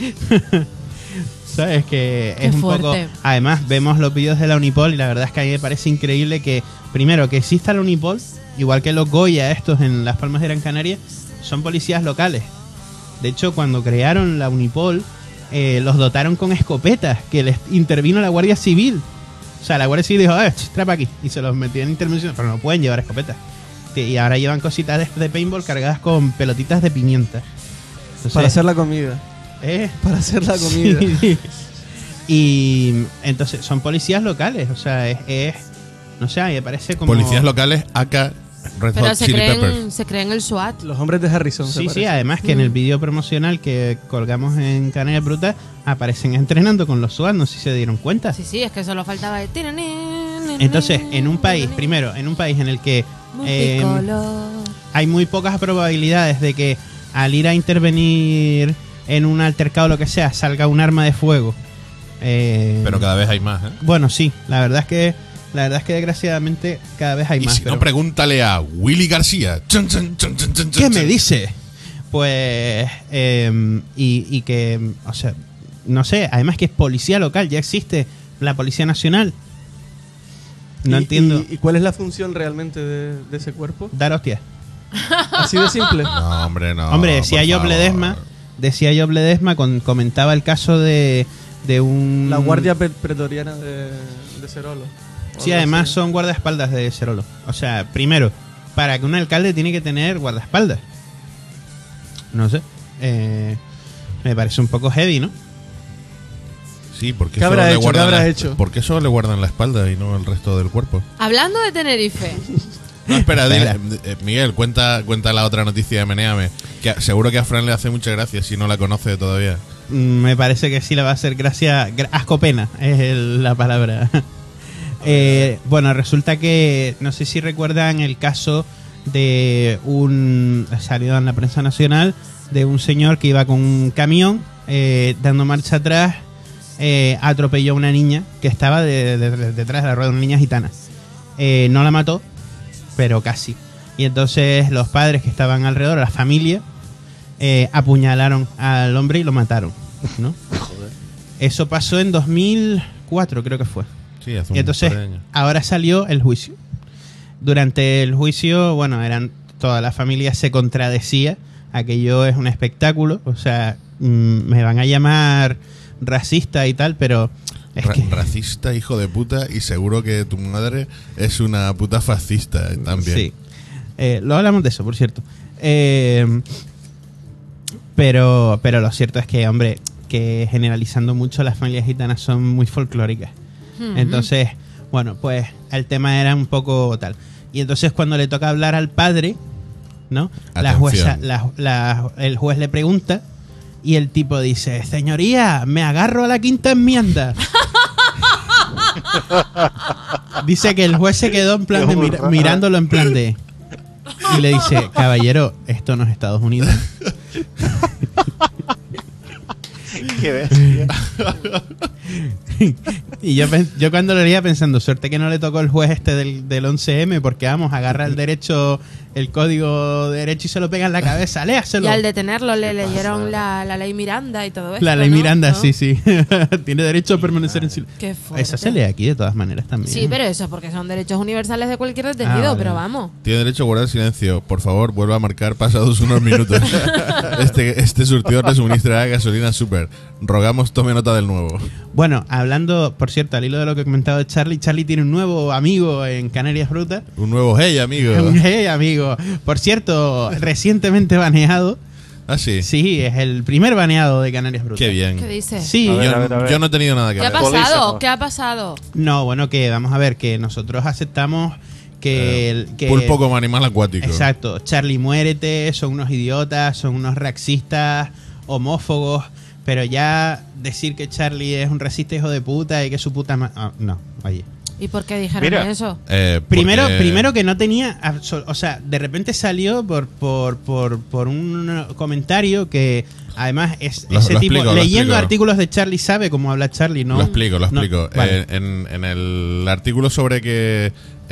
sabes que Qué es un fuerte. poco... Además, vemos los vídeos de la Unipol y la verdad es que a mí me parece increíble que, primero, que exista la Unipol, igual que los Goya estos en Las Palmas de Gran Canaria, son policías locales. De hecho, cuando crearon la Unipol, los dotaron con escopetas, que les intervino la Guardia Civil. O sea, la Guardia Civil dijo, trapa aquí, y se los metió en intervención, pero no pueden llevar escopetas. Y ahora llevan cositas de paintball cargadas con pelotitas de pimienta. Entonces, Para hacer la comida. Para hacer la comida. Sí. Y entonces son policías locales, o sea, no sé, me parece como... Policías locales, acá Red Pero Hot Chili Peppers. se creen el SWAT. Los hombres de Harrison. se Sí, sí, parece. además que en el vídeo promocional que colgamos en Canarias Brutas aparecen entrenando con los SWAT, no sé si se dieron cuenta. Sí, sí, es que solo faltaba de... Entonces, en un país en el que Multicolor. hay muy pocas probabilidades de que al ir a intervenir en un altercado o lo que sea salga un arma de fuego. Pero cada vez hay más, ¿eh? Bueno, sí, la verdad es que desgraciadamente cada vez hay Y más. si pero- no, pregúntale a Willy García. Chun, chun, chun, chun, chun, ¿Qué chun. me dice? Pues, y que, o sea, no sé, además que es policía local, ya existe la Policía Nacional. No entiendo. ¿Y cuál es la función realmente de ese cuerpo? Dar hostias. Así de simple. No, hombre, no. Hombre, decía por Job favor. Ledesma, comentaba el caso de un... La guardia pretoriana de Cerolo. O Sí, algo además así. son guardaespaldas de Cerolo. O sea, primero, para que un alcalde tiene que tener guardaespaldas. No sé. Me parece un poco heavy, ¿no? Sí, porque ¿Qué habrá hecho? ¿Qué habrá hecho? ¿Por qué solo le guardan la espalda y no el resto del cuerpo? Hablando de Tenerife, No, espera, Miguel, cuenta la otra noticia de Menéame. Que seguro que a Fran le hace mucha gracia si no la conoce todavía. Me parece que sí le va a hacer gracia. Ascopena es la palabra. Bueno, resulta que no sé si recuerdan el caso de salido en la prensa nacional, de un señor que iba con un camión dando marcha atrás, atropelló a una niña que estaba detrás de la rueda, una niña gitana. No la mató, pero casi. Y entonces los padres que estaban alrededor, la familia, apuñalaron al hombre y lo mataron, ¿no? Joder. Eso pasó en 2004, creo que fue. Sí, hace Y entonces, un par de años. ahora salió el juicio. Durante el juicio, bueno, toda la familia se contradecía. Aquello es un espectáculo. O sea, me van a llamar racista y tal, pero es que... Racista, hijo de puta, y seguro que tu madre es una puta fascista también. Sí. Luego hablamos de eso, por cierto. Pero lo cierto es que, hombre, que generalizando mucho, las familias gitanas son muy folclóricas. Entonces, bueno, pues el tema era un poco tal. Y entonces cuando le toca hablar al padre, ¿no? La jueza, el juez le pregunta y el tipo dice: señoría, me agarro a la quinta enmienda. Dice que el juez se quedó en plan de mirándolo en plan de... Y le dice: caballero, esto no es Estados Unidos. Qué bestia. Y yo cuando lo leía pensando, suerte que no le tocó el juez este del 11M, porque vamos, agarra el derecho, el código de derecho y se lo pega en la cabeza, léaselo. y al detenerlo le leyeron la ley Miranda y todo eso. La ley ¿no? Miranda, ¿no? sí. Tiene derecho a permanecer en silencio. Qué fuerte. Esa se lee aquí de todas maneras también. Sí, pero eso es porque son derechos universales de cualquier detenido, Vale. pero vamos. Tiene derecho a guardar silencio. Por favor, vuelva a marcar pasados unos minutos. Este surtidor le suministrará gasolina super. Rogamos tome nota del nuevo. Bueno, hablando, por cierto, al hilo de lo que he comentado de Charlie tiene un nuevo amigo en Canarias Brutas. Un nuevo hey, amigo. Hey, amigo. Por cierto, recientemente baneado. Ah, sí. Sí, es el primer baneado de Canarias Brutas. Qué bien. ¿Qué dice? Sí. A ver, Yo, a ver. yo no he tenido nada que ¿Qué ha ver. pasado? Polízamo. ¿Qué ha pasado? No, bueno, que vamos a ver, que nosotros aceptamos que... Pulpo como animal acuático. Exacto. Charlie, muérete, son unos idiotas, son unos racistas, homófobos, pero ya decir que Charlie es un racista hijo de puta y que su puta... no, oye. ¿Y por qué dijeron Mira. eso? Primero que no tenía... O sea, de repente salió por un comentario que... Además, ese Lo tipo, explico, lo leyendo explico. artículos de Charlie, sabe cómo habla Charlie, ¿no? Lo explico. No, vale. En el artículo sobre que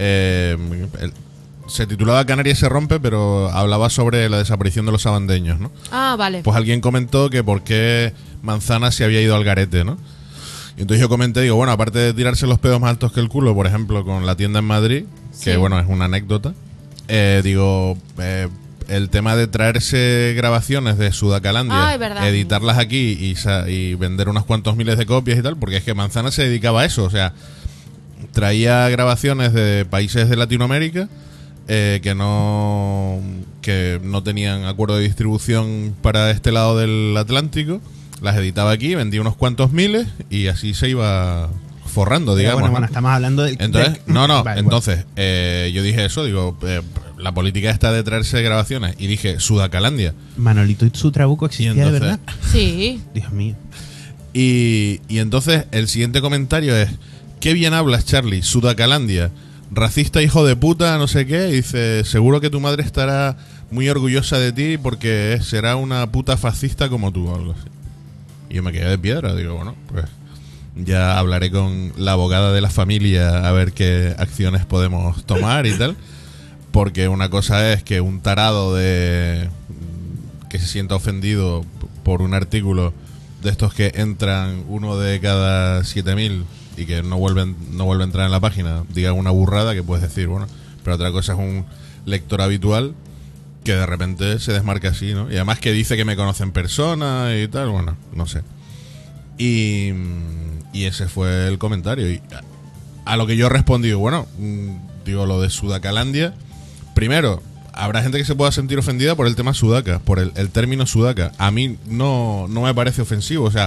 se titulaba Canarias se rompe, pero hablaba sobre la desaparición de los sabandeños, ¿no? Ah, vale. Pues alguien comentó que por qué Manzana se había ido al garete, ¿no? Y entonces yo comenté, digo, bueno, aparte de tirarse los pedos más altos que el culo, por ejemplo, con la tienda en Madrid, que Sí. bueno, es una anécdota, el tema de traerse grabaciones de Sudacalandia, Ah, es verdad. editarlas aquí y vender unos cuantos miles de copias y tal, porque es que Manzana se dedicaba a eso, o sea, traía grabaciones de países de Latinoamérica que no tenían acuerdo de distribución para este lado del Atlántico, las editaba aquí, vendía unos cuantos miles y así se iba forrando, Pero digamos. bueno, ¿no? estamos hablando del... Entonces, del- Vale, entonces, yo dije eso, digo, la política está de traerse grabaciones y dije Sudacalandia. bueno. Manolito y su trabuco Y existía de entonces, verdad. Sí. Dios mío. y entonces el siguiente comentario es, qué bien hablas, Charlie, Sudacalandia, racista hijo de puta, no sé qué, y dice, seguro que tu madre estará muy orgullosa de ti porque será una puta fascista como tú, o algo así. Y yo me quedé de piedra, digo, bueno, pues ya hablaré con la abogada de la familia a ver qué acciones podemos tomar y tal. Porque una cosa es que un tarado que se sienta ofendido por un artículo de estos que entran uno de cada 7000 y que no vuelve a entrar en la página, diga una burrada que puedes decir, bueno, pero otra cosa es un lector habitual que de repente se desmarca así, ¿no? Y además que dice que me conoce en persona y tal, bueno, no sé. Y ese fue el comentario. Y a lo que yo respondí, bueno, digo, lo de Sudacalandia, primero, habrá gente que se pueda sentir ofendida por el tema sudaca, por el término sudaca. A mí no me parece ofensivo, o sea,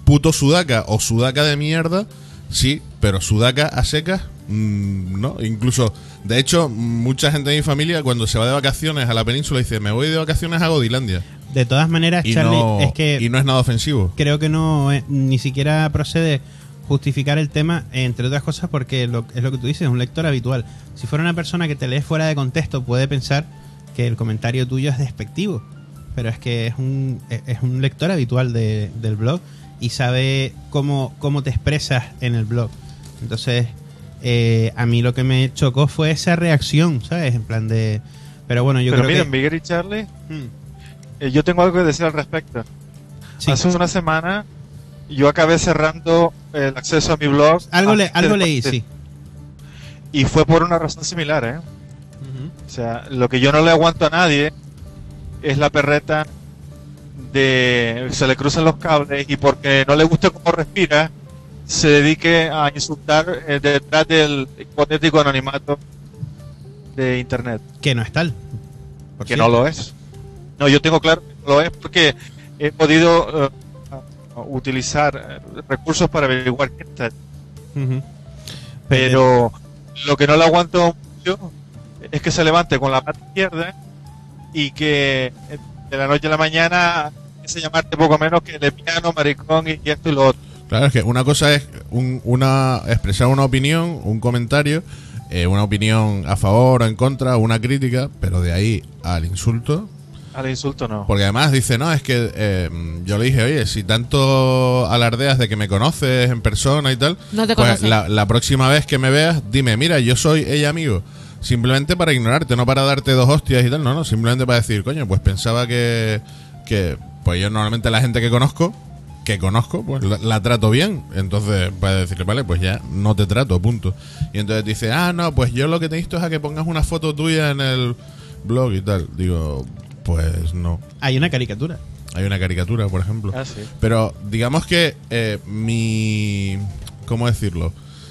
puto sudaca o sudaca de mierda, sí, pero sudaca a secas, no. Incluso, de hecho, mucha gente de mi familia cuando se va de vacaciones a la península dice, me voy de vacaciones a Godilandia. De todas maneras, Y Charlie, no, es que y no es nada ofensivo. creo que no ni siquiera procede justificar el tema, entre otras cosas, porque es lo que tú dices, es un lector habitual. Si fuera una persona que te lee fuera de contexto, puede pensar que el comentario tuyo es despectivo, pero es que es un lector habitual del blog y sabe cómo te expresas en el blog. Entonces, a mí lo que me chocó fue esa reacción, ¿sabes? En plan de... Pero bueno, yo Pero creo miren, que... Miguel y Charlie, yo tengo algo que decir al respecto. Sí. Hace una semana yo acabé cerrando el acceso a mi blog. Algo antes leí, de- sí. Y fue por una razón similar, ¿eh? Ujú. O sea, lo que yo no le aguanto a nadie es la perreta de se le cruzan los cables y porque no le gusta cómo respira, se dedique a insultar detrás del hipotético anonimato de internet. Que no es tal. Por Que cierto. no lo es. No, yo tengo claro que no lo es porque he podido utilizar recursos para averiguar qué está. Ujú. Pero lo que no le aguanto mucho es que se levante con la pata izquierda y que de la noche a la mañana empiece a llamarte poco menos que lesbiano, maricón y esto y lo otro. Claro, es que una cosa es expresar una opinión, un comentario, una opinión a favor o en contra, una crítica, pero de ahí al insulto. Al insulto no. Porque además dice, no, es que yo le dije, oye, si tanto alardeas de que me conoces en persona y tal, No te pues conoce. la próxima vez que me veas, dime, mira, yo soy ella amigo. Simplemente para ignorarte, no para darte dos hostias y tal, no, simplemente para decir, coño, pues pensaba que pues yo normalmente la gente que conozco, pues la trato bien. Entonces, para decirle, vale, pues ya no te trato, punto. Y entonces dice, no, pues yo lo que te insto es a que pongas una foto tuya en el blog y tal. Digo, pues no. Hay una caricatura. Hay una caricatura, por ejemplo. Ah, sí. Pero digamos que mi... ¿Cómo decirlo?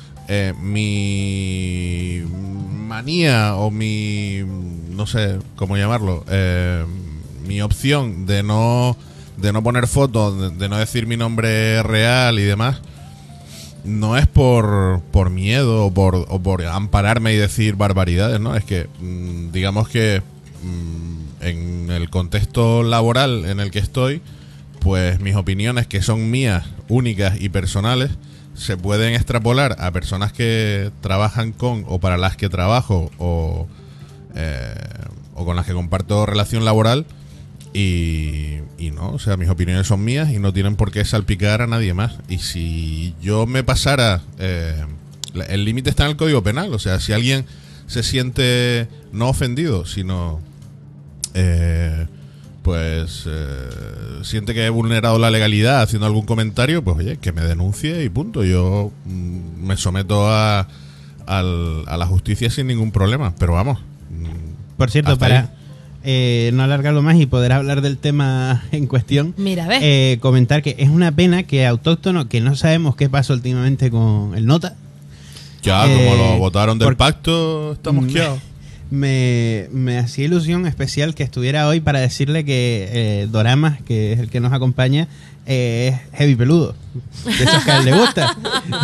Mi manía o mi... no sé cómo llamarlo. Mi opción de no poner fotos, de no decir mi nombre real y demás, no es por miedo o por ampararme y decir barbaridades, ¿no? Es que, digamos que en el contexto laboral en el que estoy, pues mis opiniones, que son mías, únicas y personales, se pueden extrapolar a personas que trabajan con o para las que trabajo o con las que comparto relación laboral y no, o sea, mis opiniones son mías y no tienen por qué salpicar a nadie más. Y si yo me pasara, el límite está en el Código Penal, o sea, si alguien se siente no ofendido, sino siente que he vulnerado la legalidad haciendo algún comentario, pues oye, que me denuncie y punto. Yo me someto a la justicia sin ningún problema, pero vamos. Por cierto, hasta para no alargarlo más y poder hablar del tema en cuestión, Mira, ves. comentar que es una pena que Autóctono, que no sabemos qué pasó últimamente con el Nota, Ya, como lo votaron del por- pacto, estamos quedados. me hacía ilusión especial que estuviera hoy para decirle que Doramas, que es el que nos acompaña, es heavy peludo, de esos que a él le gusta.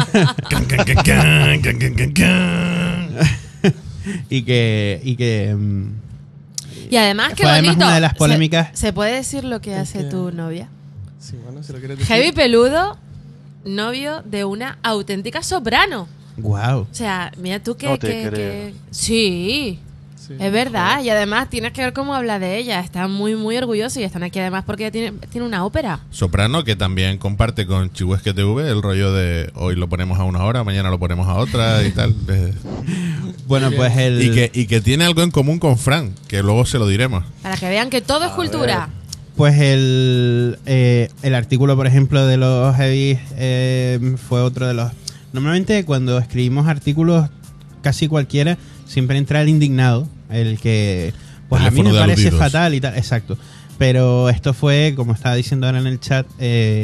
y que Y además, qué fue además bonito. una de las polémicas. ¿Se puede decir lo que hace que- tu novia? Sí, bueno, si lo quieres decir. Heavy peludo, novio de una auténtica soprano. wow. O sea, mira tú que... No te que- creo. que- Sí, Sí. es verdad. Y además tienes que ver cómo habla de ella. Está muy, muy orgulloso y están aquí además porque ella tiene una ópera. Soprano, que también comparte con Chihuesque TV el rollo de hoy lo ponemos a una hora, mañana lo ponemos a otra y tal. Bueno, pues el... Y que tiene algo en común con Fran, que luego se lo diremos. Para que vean que todo es cultura. Pues el artículo, por ejemplo, de los heavy fue otro de los... Normalmente cuando escribimos artículos, casi cualquiera, siempre entra el indignado, el que... Pues a mí me Teléfono de parece aludidos. fatal y tal, exacto. Pero esto fue, como estaba diciendo ahora en el chat,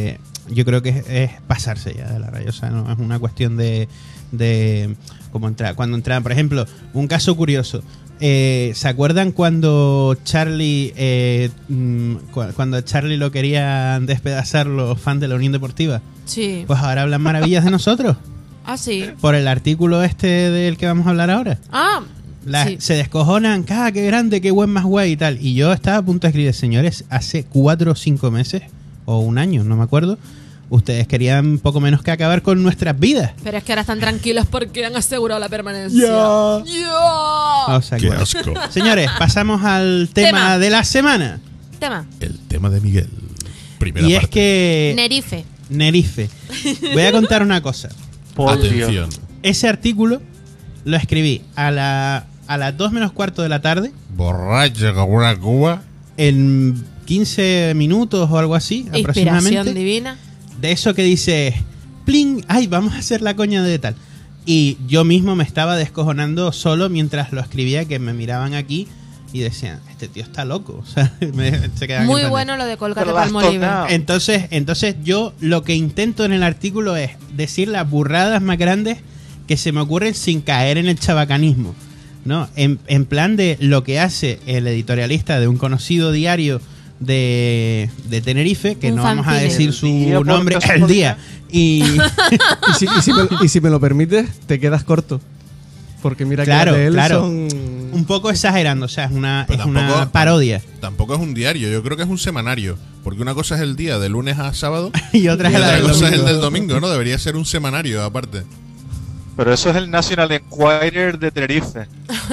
yo creo que es pasarse ya de la raya. O sea, no es una cuestión de como cuando entraban, por ejemplo, un caso curioso. ¿Se acuerdan cuando Charlie cuando Charlie lo querían despedazar los fans de la Unión Deportiva? Sí. Pues ahora hablan maravillas de nosotros. Ah, sí. Por el artículo del que vamos a hablar ahora. Ah, sí. Se descojonan, qué grande, qué buen más guay y tal. Y yo estaba a punto de escribir, señores, hace 4 o 5 meses, o un año, no me acuerdo, ustedes querían poco menos que acabar con nuestras vidas. Pero es que ahora están tranquilos porque han asegurado la permanencia. O sea, Qué que- asco. Señores, pasamos al tema de la semana. Tema. El tema de Miguel. Primera Y es parte. que... Nerife. Voy a contar una cosa. Por Dios. Atención. Ese artículo lo escribí a las 2 menos cuarto de la tarde, Borracha como una cuba. en 15 minutos o algo así, Inspiración aproximadamente. divina. De eso que dice, pling, ay, vamos a hacer la coña de tal. Y yo mismo me estaba descojonando solo mientras lo escribía, que me miraban aquí y decían, este tío está loco. O sea, se quedaban Muy en plan de- bueno lo de Colgate Pero lo has Palmolive. tornado. Entonces yo lo que intento en el artículo es decir las burradas más grandes que se me ocurren sin caer en el chabacanismo, ¿no? En plan de lo que hace el editorialista de un conocido diario de Tenerife, que Un no vamos a fanzine. decir El su Día, por nombre, el casualidad. día. Y Y si me lo permites, te quedas corto. Porque mira Claro, que las de él claro. son... un poco exagerando, o sea, es una Pero parodia. Tampoco es un diario, yo creo que es un semanario. Porque una cosa es el día de lunes a sábado Y otra y es la otra del cosa es el domingo. del domingo, ¿no? Debería ser un semanario aparte. Pero eso es el National Enquirer de Tenerife.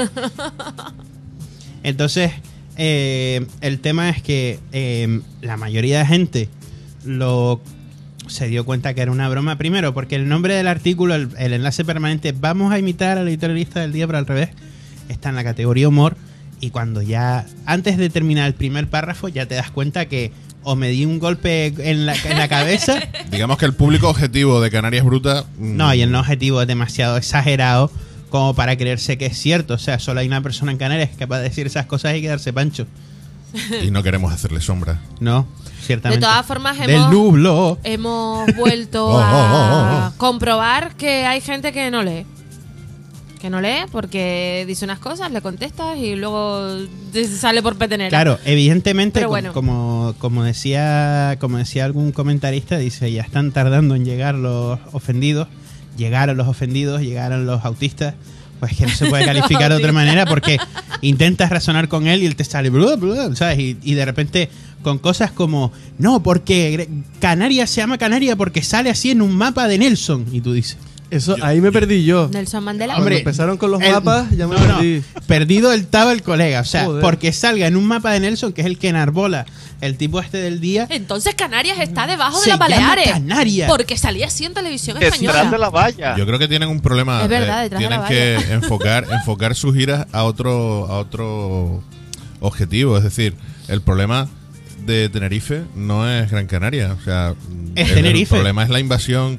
Entonces, el tema es que la mayoría de gente se dio cuenta que era una broma. Primero, porque el nombre del artículo, el enlace permanente, vamos a imitar al editorialista del día, pero al revés, está en la categoría humor. Y cuando ya, antes de terminar el primer párrafo, ya te das cuenta que o me di un golpe en la cabeza. Digamos que el público objetivo de Canarias Bruta... No, y el no objetivo es demasiado exagerado como para creerse que es cierto. O sea, solo hay una persona en Canarias que es capaz de decir esas cosas y quedarse pancho. Y no queremos hacerle sombra. No, De ciertamente. todas formas, Del nublo. hemos vuelto a comprobar que hay gente que no lee. Que no lee porque dice unas cosas, le contestas y luego sale por petenera. Claro, evidentemente, Pero bueno. como decía algún comentarista, dice, ya están tardando en llegar los ofendidos. Llegaron los ofendidos, llegaron los autistas. Pues que no se puede calificar de otra manera porque intentas razonar con él y él te sale, bla, bla, ¿sabes? Y de repente con cosas como, no, porque Canarias se llama Canarias porque sale así en un mapa de Nelson. Y tú dices, Eso, ahí me perdí yo. Nelson Mandela. Cuando empezaron con los el- mapas, ya me no, no, perdí. perdido estaba el colega. O sea, Joder. porque salga en un mapa de Nelson, que es el que enarbola el tipo este del día. Entonces Canarias está debajo de Se las llama Baleares. Canarias. Porque salía así en televisión Detrás de española. la valla. Yo creo que tienen un problema. Es verdad, detrás de tienen la que enfocar sus giras a otro objetivo. Es decir, el problema de Tenerife no es Gran Canaria. O sea, Es el Tenerife. problema es la invasión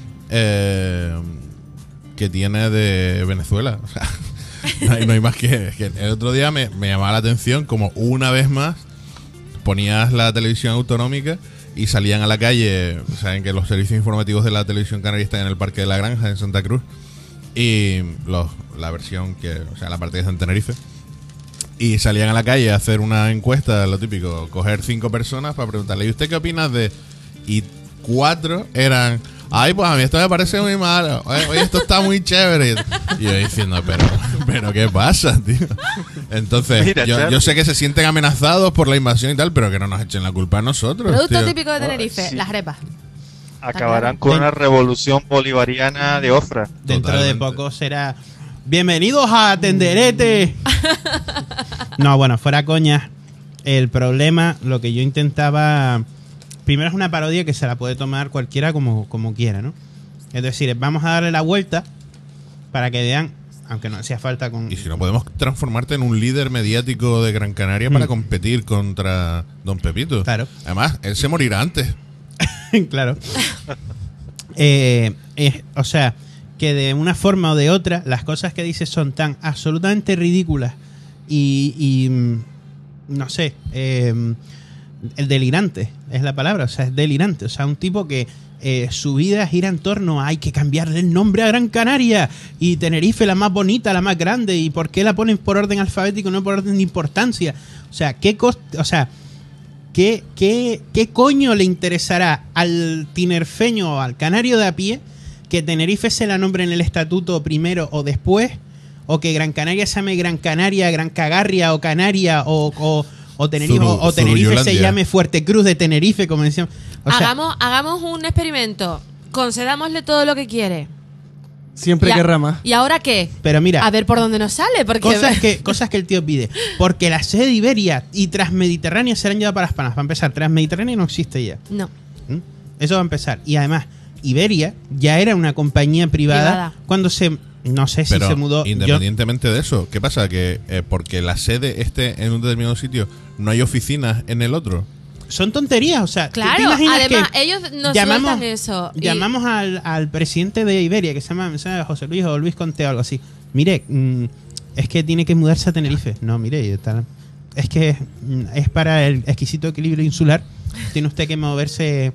que tiene de Venezuela. O sea, no hay más que el otro día me llamaba la atención como una vez más ponías la televisión autonómica y salían a la calle. Saben que los servicios informativos de la televisión canaria están en el Parque de la Granja en Santa Cruz y la versión la parte que está en Tenerife, y salían a la calle a hacer una encuesta, lo típico, coger 5 personas para preguntarle, ¿y usted qué opina de...? Y 4 eran, ay, pues a mí esto me parece muy malo, oye, esto está muy chévere. Y yo diciendo, pero ¿qué pasa, tío? Entonces, Mira, yo Charlie. sé que se sienten amenazados por la invasión y tal, pero que no nos echen la culpa a nosotros, Producto tío. típico de Tenerife, sí. las arepas. Acabarán con una revolución bolivariana de Ofra. Dentro de Totalmente. poco será bienvenidos a Tenderete. No, bueno, fuera coña. El problema, lo que yo intentaba, primero es una parodia que se la puede tomar cualquiera como quiera, ¿no? Es decir, vamos a darle la vuelta para que vean, aunque no hacía falta con... Y si no, podemos transformarte en un líder mediático de Gran Canaria para competir contra Don Pepito. Claro. Además, él se morirá antes. Claro. O sea, que de una forma o de otra, las cosas que dice son tan absolutamente ridículas y no sé, el delirante es la palabra, o sea, es delirante. O sea, un tipo que su vida gira en torno a hay que cambiarle el nombre a Gran Canaria y Tenerife la más bonita, la más grande, y por qué la ponen por orden alfabético, no por orden de importancia. O sea, ¿qué coño le interesará al tinerfeño o al canario de a pie que Tenerife se la nombre en el estatuto primero o después, o que Gran Canaria se llame Gran Canaria, Gran Cagarria o Canaria o Tenerife, o Tenerife se llame Fuerte Cruz de Tenerife, como decíamos? O sea, hagamos un experimento. Concedámosle todo lo que quiere. Siempre querrá más. ¿Y ahora qué? pero mira, A ver por dónde nos sale. Porque cosas que el tío pide. Porque la sede de Iberia y Transmediterránea se la han llevado para las panas. Para empezar, Transmediterránea no existe ya. No. ¿Mm? Eso va a empezar. Y además, Iberia ya era una compañía privada. Cuando se... No sé si Pero se mudó. independientemente de eso, ¿qué pasa? Que porque la sede esté en un determinado sitio, no hay oficinas en el otro. Son tonterías, o sea, ¿tú te Claro, imaginas además que ellos nos llamamos- sueltan eso. Y- llamamos al presidente de Iberia, que se llama José Luis o Luis Conte o algo así? Mire, es que tiene que mudarse a Tenerife. No, mire, es que es para el exquisito equilibrio insular. Tiene usted que moverse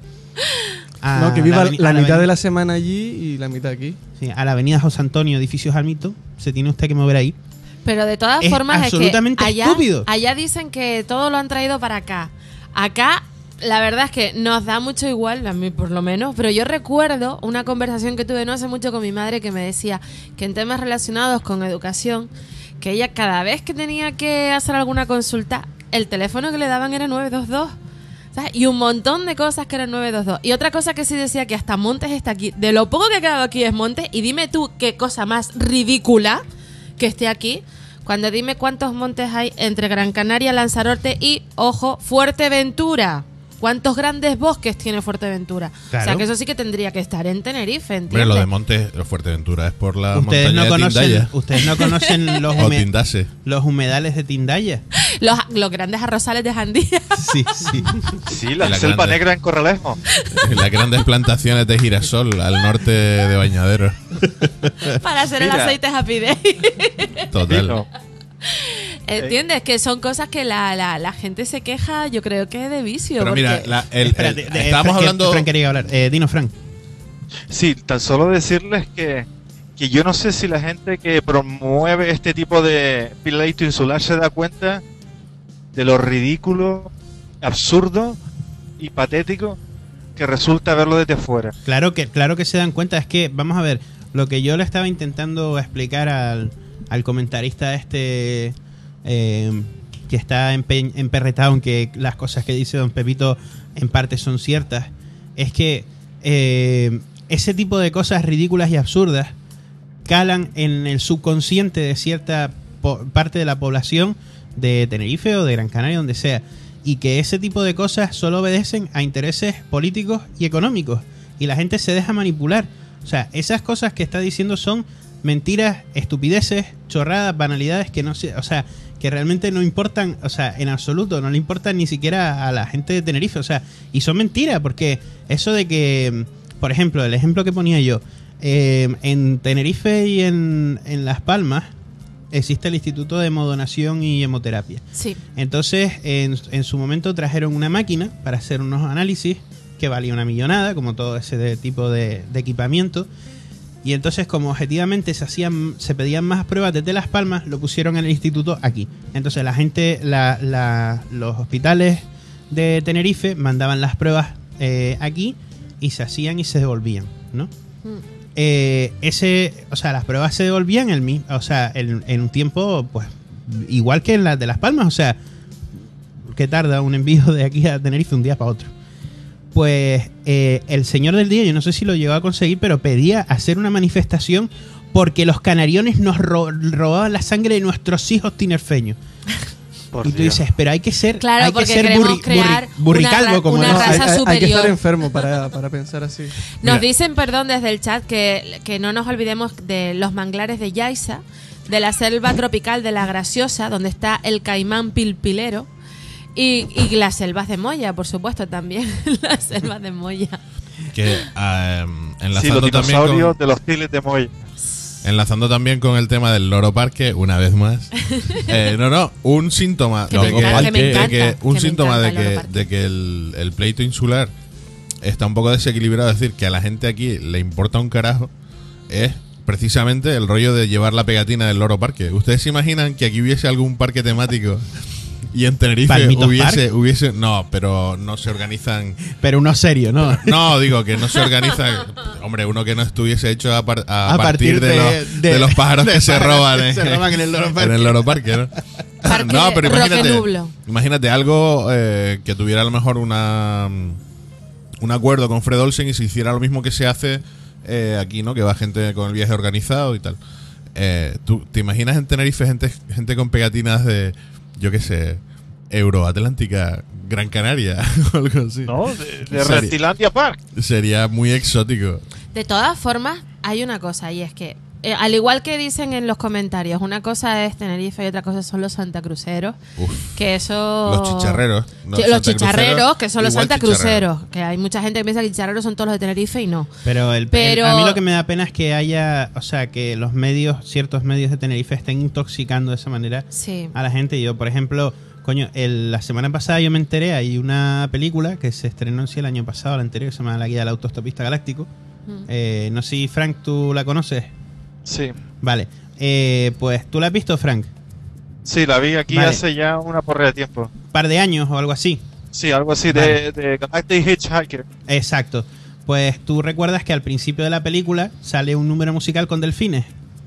a No, que viva la mitad avenida- de la semana allí y la mitad aquí. sí, a la avenida José Antonio, edificios Almito. Se tiene usted que mover ahí. Pero de todas Es formas absolutamente es que estúpido. allá dicen que todo lo han traído para acá. Acá, la verdad es que nos da mucho igual, a mí por lo menos, pero yo recuerdo una conversación que tuve no hace mucho con mi madre que me decía que en temas relacionados con educación, que ella cada vez que tenía que hacer alguna consulta, el teléfono que le daban era 922. ¿Sabes? Y un montón de cosas que eran 922. Y otra cosa que sí decía que hasta Montes está aquí. De lo poco que ha quedado aquí es Montes. Y dime tú qué cosa más ridícula que esté aquí. Cuando dime cuántos montes hay entre Gran Canaria, Lanzarote y, ojo, Fuerteventura. ¿Cuántos grandes bosques tiene Fuerteventura? Claro. O sea que eso sí que tendría que estar en Tenerife, Hombre, ¿entiendes? lo de Montes, Fuerteventura es por la Ustedes montaña no, de Tindaya. ustedes no conocen O Tindase. los humedales de Tindaya. Los grandes arrozales de Jandía. Sí, sí. Sí, la Y la selva grande. negra en Corralejo. Las grandes plantaciones de girasol al norte de Bañadero. para hacer el Mira. aceite Happy Day. Total. Dilo. ¿Entiendes? Que son cosas que la gente se queja, yo creo que de vicio. Pero porque- mira, Espérate, estábamos hablando... Fran quería hablar. Dino, Fran. Sí, tan solo decirles que yo no sé si la gente que promueve este tipo de pleito insular se da cuenta de lo ridículo, absurdo y patético que resulta verlo desde fuera. Claro que se dan cuenta. Es que, vamos a ver, lo que yo le estaba intentando explicar al comentarista que está emperretado en que las cosas que dice don Pepito en parte son ciertas, es que ese tipo de cosas ridículas y absurdas calan en el subconsciente de cierta parte de la población de Tenerife o de Gran Canaria, donde sea, y que ese tipo de cosas solo obedecen a intereses políticos y económicos, y la gente se deja manipular. O sea, esas cosas que está diciendo son mentiras, estupideces, chorradas, banalidades que no sé, o sea, que realmente no importan, o sea, en absoluto, no le importan ni siquiera a la gente de Tenerife, o sea, y son mentiras, porque eso de que, por ejemplo, el ejemplo que ponía yo, en Tenerife y en Las Palmas existe el Instituto de Hemodonación y Hemoterapia. Sí. Entonces, en su momento trajeron una máquina para hacer unos análisis que valía una millonada, como todo ese tipo de equipamiento. Y entonces, como objetivamente se pedían más pruebas desde Las Palmas, lo pusieron en el instituto aquí. Entonces, la gente, los hospitales de Tenerife mandaban las pruebas aquí y se hacían y se devolvían, ¿no? O sea, las pruebas se devolvían en un tiempo, pues, igual que en las de Las Palmas. O sea, que tarda un envío de aquí a Tenerife un día para otro. Pues el señor del día, yo no sé si lo llegó a conseguir, pero pedía hacer una manifestación porque los canariones nos robaban la sangre de nuestros hijos tinerfeños. Por Y tú Dios. dices, pero hay que ser, Claro, hay que porque ser queremos crear burricalvo, como una no. raza hay que superior. estar enfermo para pensar así. Nos Mira. dicen, perdón, desde el chat que no nos olvidemos de los manglares de Yaiza, de la selva tropical de La Graciosa, donde está el caimán pilpilero, y las selvas de Moya, por supuesto, también. Las selvas de Moya. Que Sí, enlazando los también dinosaurios con... de los tiles de Moy. enlazando también con el tema del Loro Parque, una vez más. Un síntoma Que me encanta, de que el pleito insular está un poco desequilibrado. Es decir, que a la gente aquí le importa un carajo. Es precisamente el rollo de llevar la pegatina del Loro Parque. ¿Ustedes se imaginan que aquí hubiese algún parque temático y en Tenerife hubiese... No, pero no se organizan... Pero uno serio, ¿no? No, digo que no se organiza... Hombre, uno que no estuviese hecho a partir de los pájaros que se roban en el Loro Parque. En el Loro Parque, ¿no? Parque No, pero Roquenublo. imagínate algo que tuviera a lo mejor un acuerdo con Fred Olsen y se hiciera lo mismo que se hace aquí, ¿no? Que va gente con el viaje organizado y tal. ¿Tú te imaginas en Tenerife gente con pegatinas de, yo qué sé, Euroatlántica, Gran Canaria o algo así? No, de Reptilandia Park. Sería muy exótico. De todas formas, hay una cosa, y es que, al igual que dicen en los comentarios, una cosa es Tenerife y otra cosa son los santacruceros. Que eso... Los chicharreros. Los chicharreros, que son los santacruceros. Que hay mucha gente que piensa que chicharreros son todos los de Tenerife y no. Pero a mí lo que me da pena es que haya... O sea, que los ciertos medios de Tenerife estén intoxicando de esa manera a la gente. Yo, por ejemplo... Coño, la semana pasada yo me enteré, hay una película que se estrenó el año pasado, la anterior, que se llama La Guía del Autostopista Galáctico. No sé si, Frank, ¿tú la conoces? Sí. Vale. Pues, ¿tú la has visto, Frank? Sí, la vi aquí hace ya una porra de tiempo. Un par de años o algo así. Sí, algo así, de Galactic Hitchhiker. Exacto. Pues, ¿tú recuerdas que al principio de la película sale un número musical con delfines?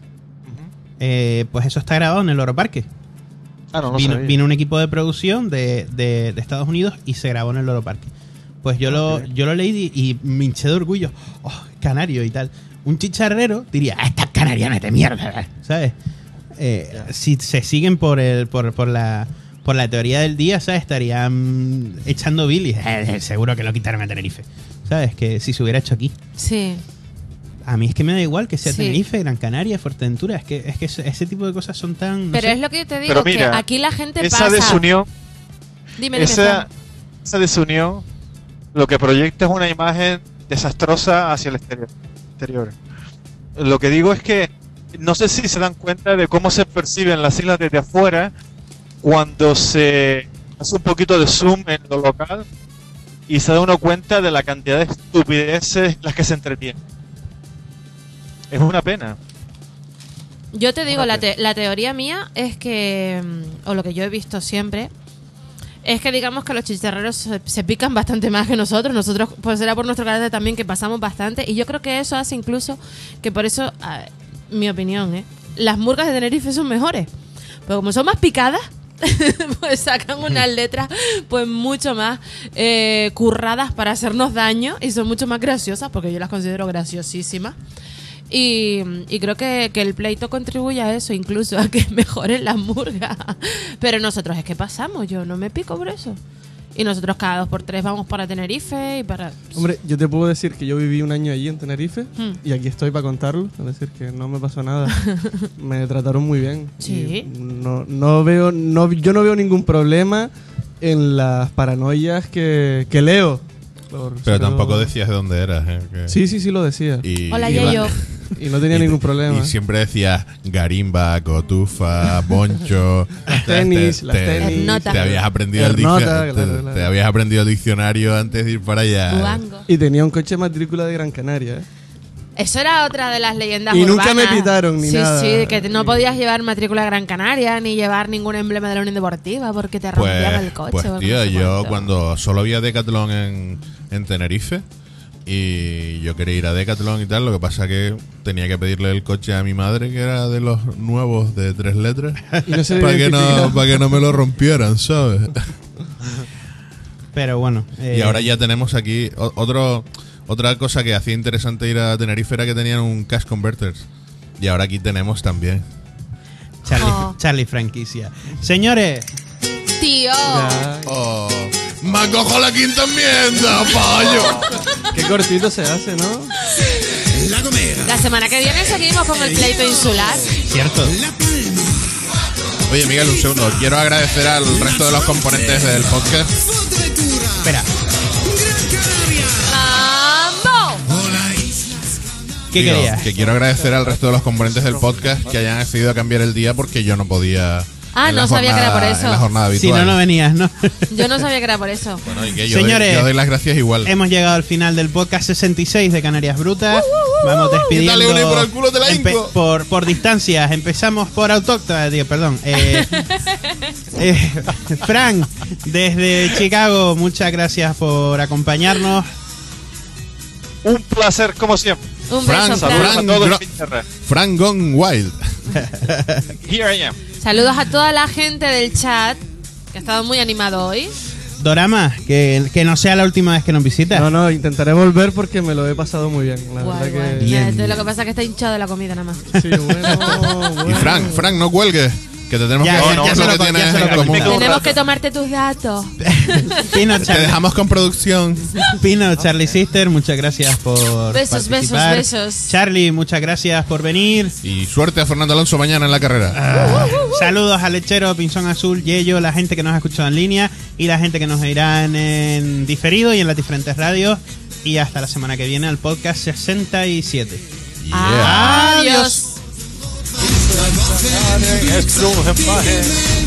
Pues eso está grabado en el Loro Parque. Vino un equipo de producción de Estados Unidos y se grabó en el Loro Parque. Pues yo lo leí y me hinché de orgullo. ¡Oh, canario y tal! Un chicharrero diría, ¡estas canarianas de mierda! ¿Sabes? Si se siguen por la teoría del día, ¿sabes? Estarían echando bilis. Seguro que lo quitaron a Tenerife. ¿Sabes? Que si se hubiera hecho aquí. Sí. A mí es que me da igual que sea Tenerife, Gran Canaria, Fuerteventura. Es que ese tipo de cosas son tan... Pero es lo que yo te digo, mira, que aquí la gente esa pasa... Desunión, Dime, esa desunión lo que proyecta es una imagen desastrosa hacia el exterior. Lo que digo es que no sé si se dan cuenta de cómo se perciben las islas desde afuera cuando se hace un poquito de zoom en lo local y se da uno cuenta de la cantidad de estupideces las que se entretienen. Es una pena. Yo te digo, la teoría mía es que, o lo que yo he visto siempre, es que digamos que los chicharreros se pican bastante más que nosotros. Nosotros, pues será por nuestro carácter también, que pasamos bastante. Y yo creo que eso hace incluso que por eso, mi opinión, las murgas de Tenerife son mejores. Pero como son más picadas, pues sacan unas letras pues mucho más curradas para hacernos daño y son mucho más graciosas, porque yo las considero graciosísimas. Y creo que el pleito contribuye a eso, incluso a que mejoren las murgas. Pero nosotros es que pasamos, yo no me pico por eso. Y nosotros cada 2x3 vamos para Tenerife y para... Hombre, yo te puedo decir que yo viví un año allí en Tenerife y aquí estoy para contarlo. Es decir, que no me pasó nada. Me trataron muy bien. Sí. Yo no veo ningún problema en las paranoias que leo. Pero tampoco decías de dónde eras. Sí lo decía. Hola, Yayo. Y no tenía ningún problema. Y siempre decías garimba, cotufa, boncho. las tenis. Te habías aprendido te habías aprendido el diccionario antes de ir para allá. Duango. Y tenía un coche de matrícula de Gran Canaria. Eso era otra de las leyendas y urbanas. Nunca me pitaron ni nada. Sí, que no podías llevar matrícula de Gran Canaria ni llevar ningún emblema de la Unión Deportiva porque te rompían el coche. Pues tío, yo cuando solo había Decathlon en Tenerife y yo quería ir a Decathlon y tal, lo que pasa que tenía que pedirle el coche a mi madre, que era de los nuevos de 3 letras, y no para que no me lo rompieran, ¿sabes? Pero bueno. Y ahora ya tenemos aquí otra cosa que hacía interesante ir a Tenerife era que tenían un cash converters. Y ahora aquí tenemos también. Charlie franquicia. Señores. Tío. ¡Me cojo la quinta enmienda, pollo! Qué cortito se hace, ¿no? La semana que viene seguimos con el pleito insular. Cierto. Oye, Miguel, un segundo. Quiero agradecer al resto de los componentes del podcast. Espera. ¿Qué Digo, querías? que quiero agradecer al resto de los componentes del podcast que hayan decidido cambiar el día porque yo no podía. Ah, no sabía que era por eso. En la jornada Si habitual. no venías, ¿no? Yo no sabía que era por eso. Bueno, y que yo Señores, doy las gracias igual. Hemos llegado al final del podcast 66 de Canarias Brutas. Vamos despidiendo. Dale, Uli, por el culo te la hinco. por distancias. Empezamos por autóctona, perdón. Frank, desde Chicago, muchas gracias por acompañarnos. Un placer, como siempre. Un Frank, beso, Saludos Frank. a todos Gro- en Pinterra. Frank Gone Wild. Here I am. Saludos a toda la gente del chat, que ha estado muy animado hoy. Dorama, que no sea la última vez que nos visitas. No, intentaré volver porque me lo he pasado muy bien. La Guay, verdad guay. que. Bien. Lo que pasa es que está hinchado de la comida nada más. Sí, bueno. Y Frank, no cuelgues. Que te tenemos Ya, que ya, decir ya qué es se lo lo- que ya tienes se lo en común. comenté. Tenemos que tomarte tus datos. Pino, Te Charlie, dejamos con producción. Pino, Charlie Sister, muchas gracias por Besos, participar. besos. Charlie, muchas gracias por venir. Y suerte a Fernando Alonso mañana en la carrera. Saludos a Lechero, Pinzón Azul, Yello, la gente que nos ha escuchado en línea y la gente que nos irá en diferido y en las diferentes radios. Y hasta la semana que viene al podcast 67. Yeah. Adiós. Es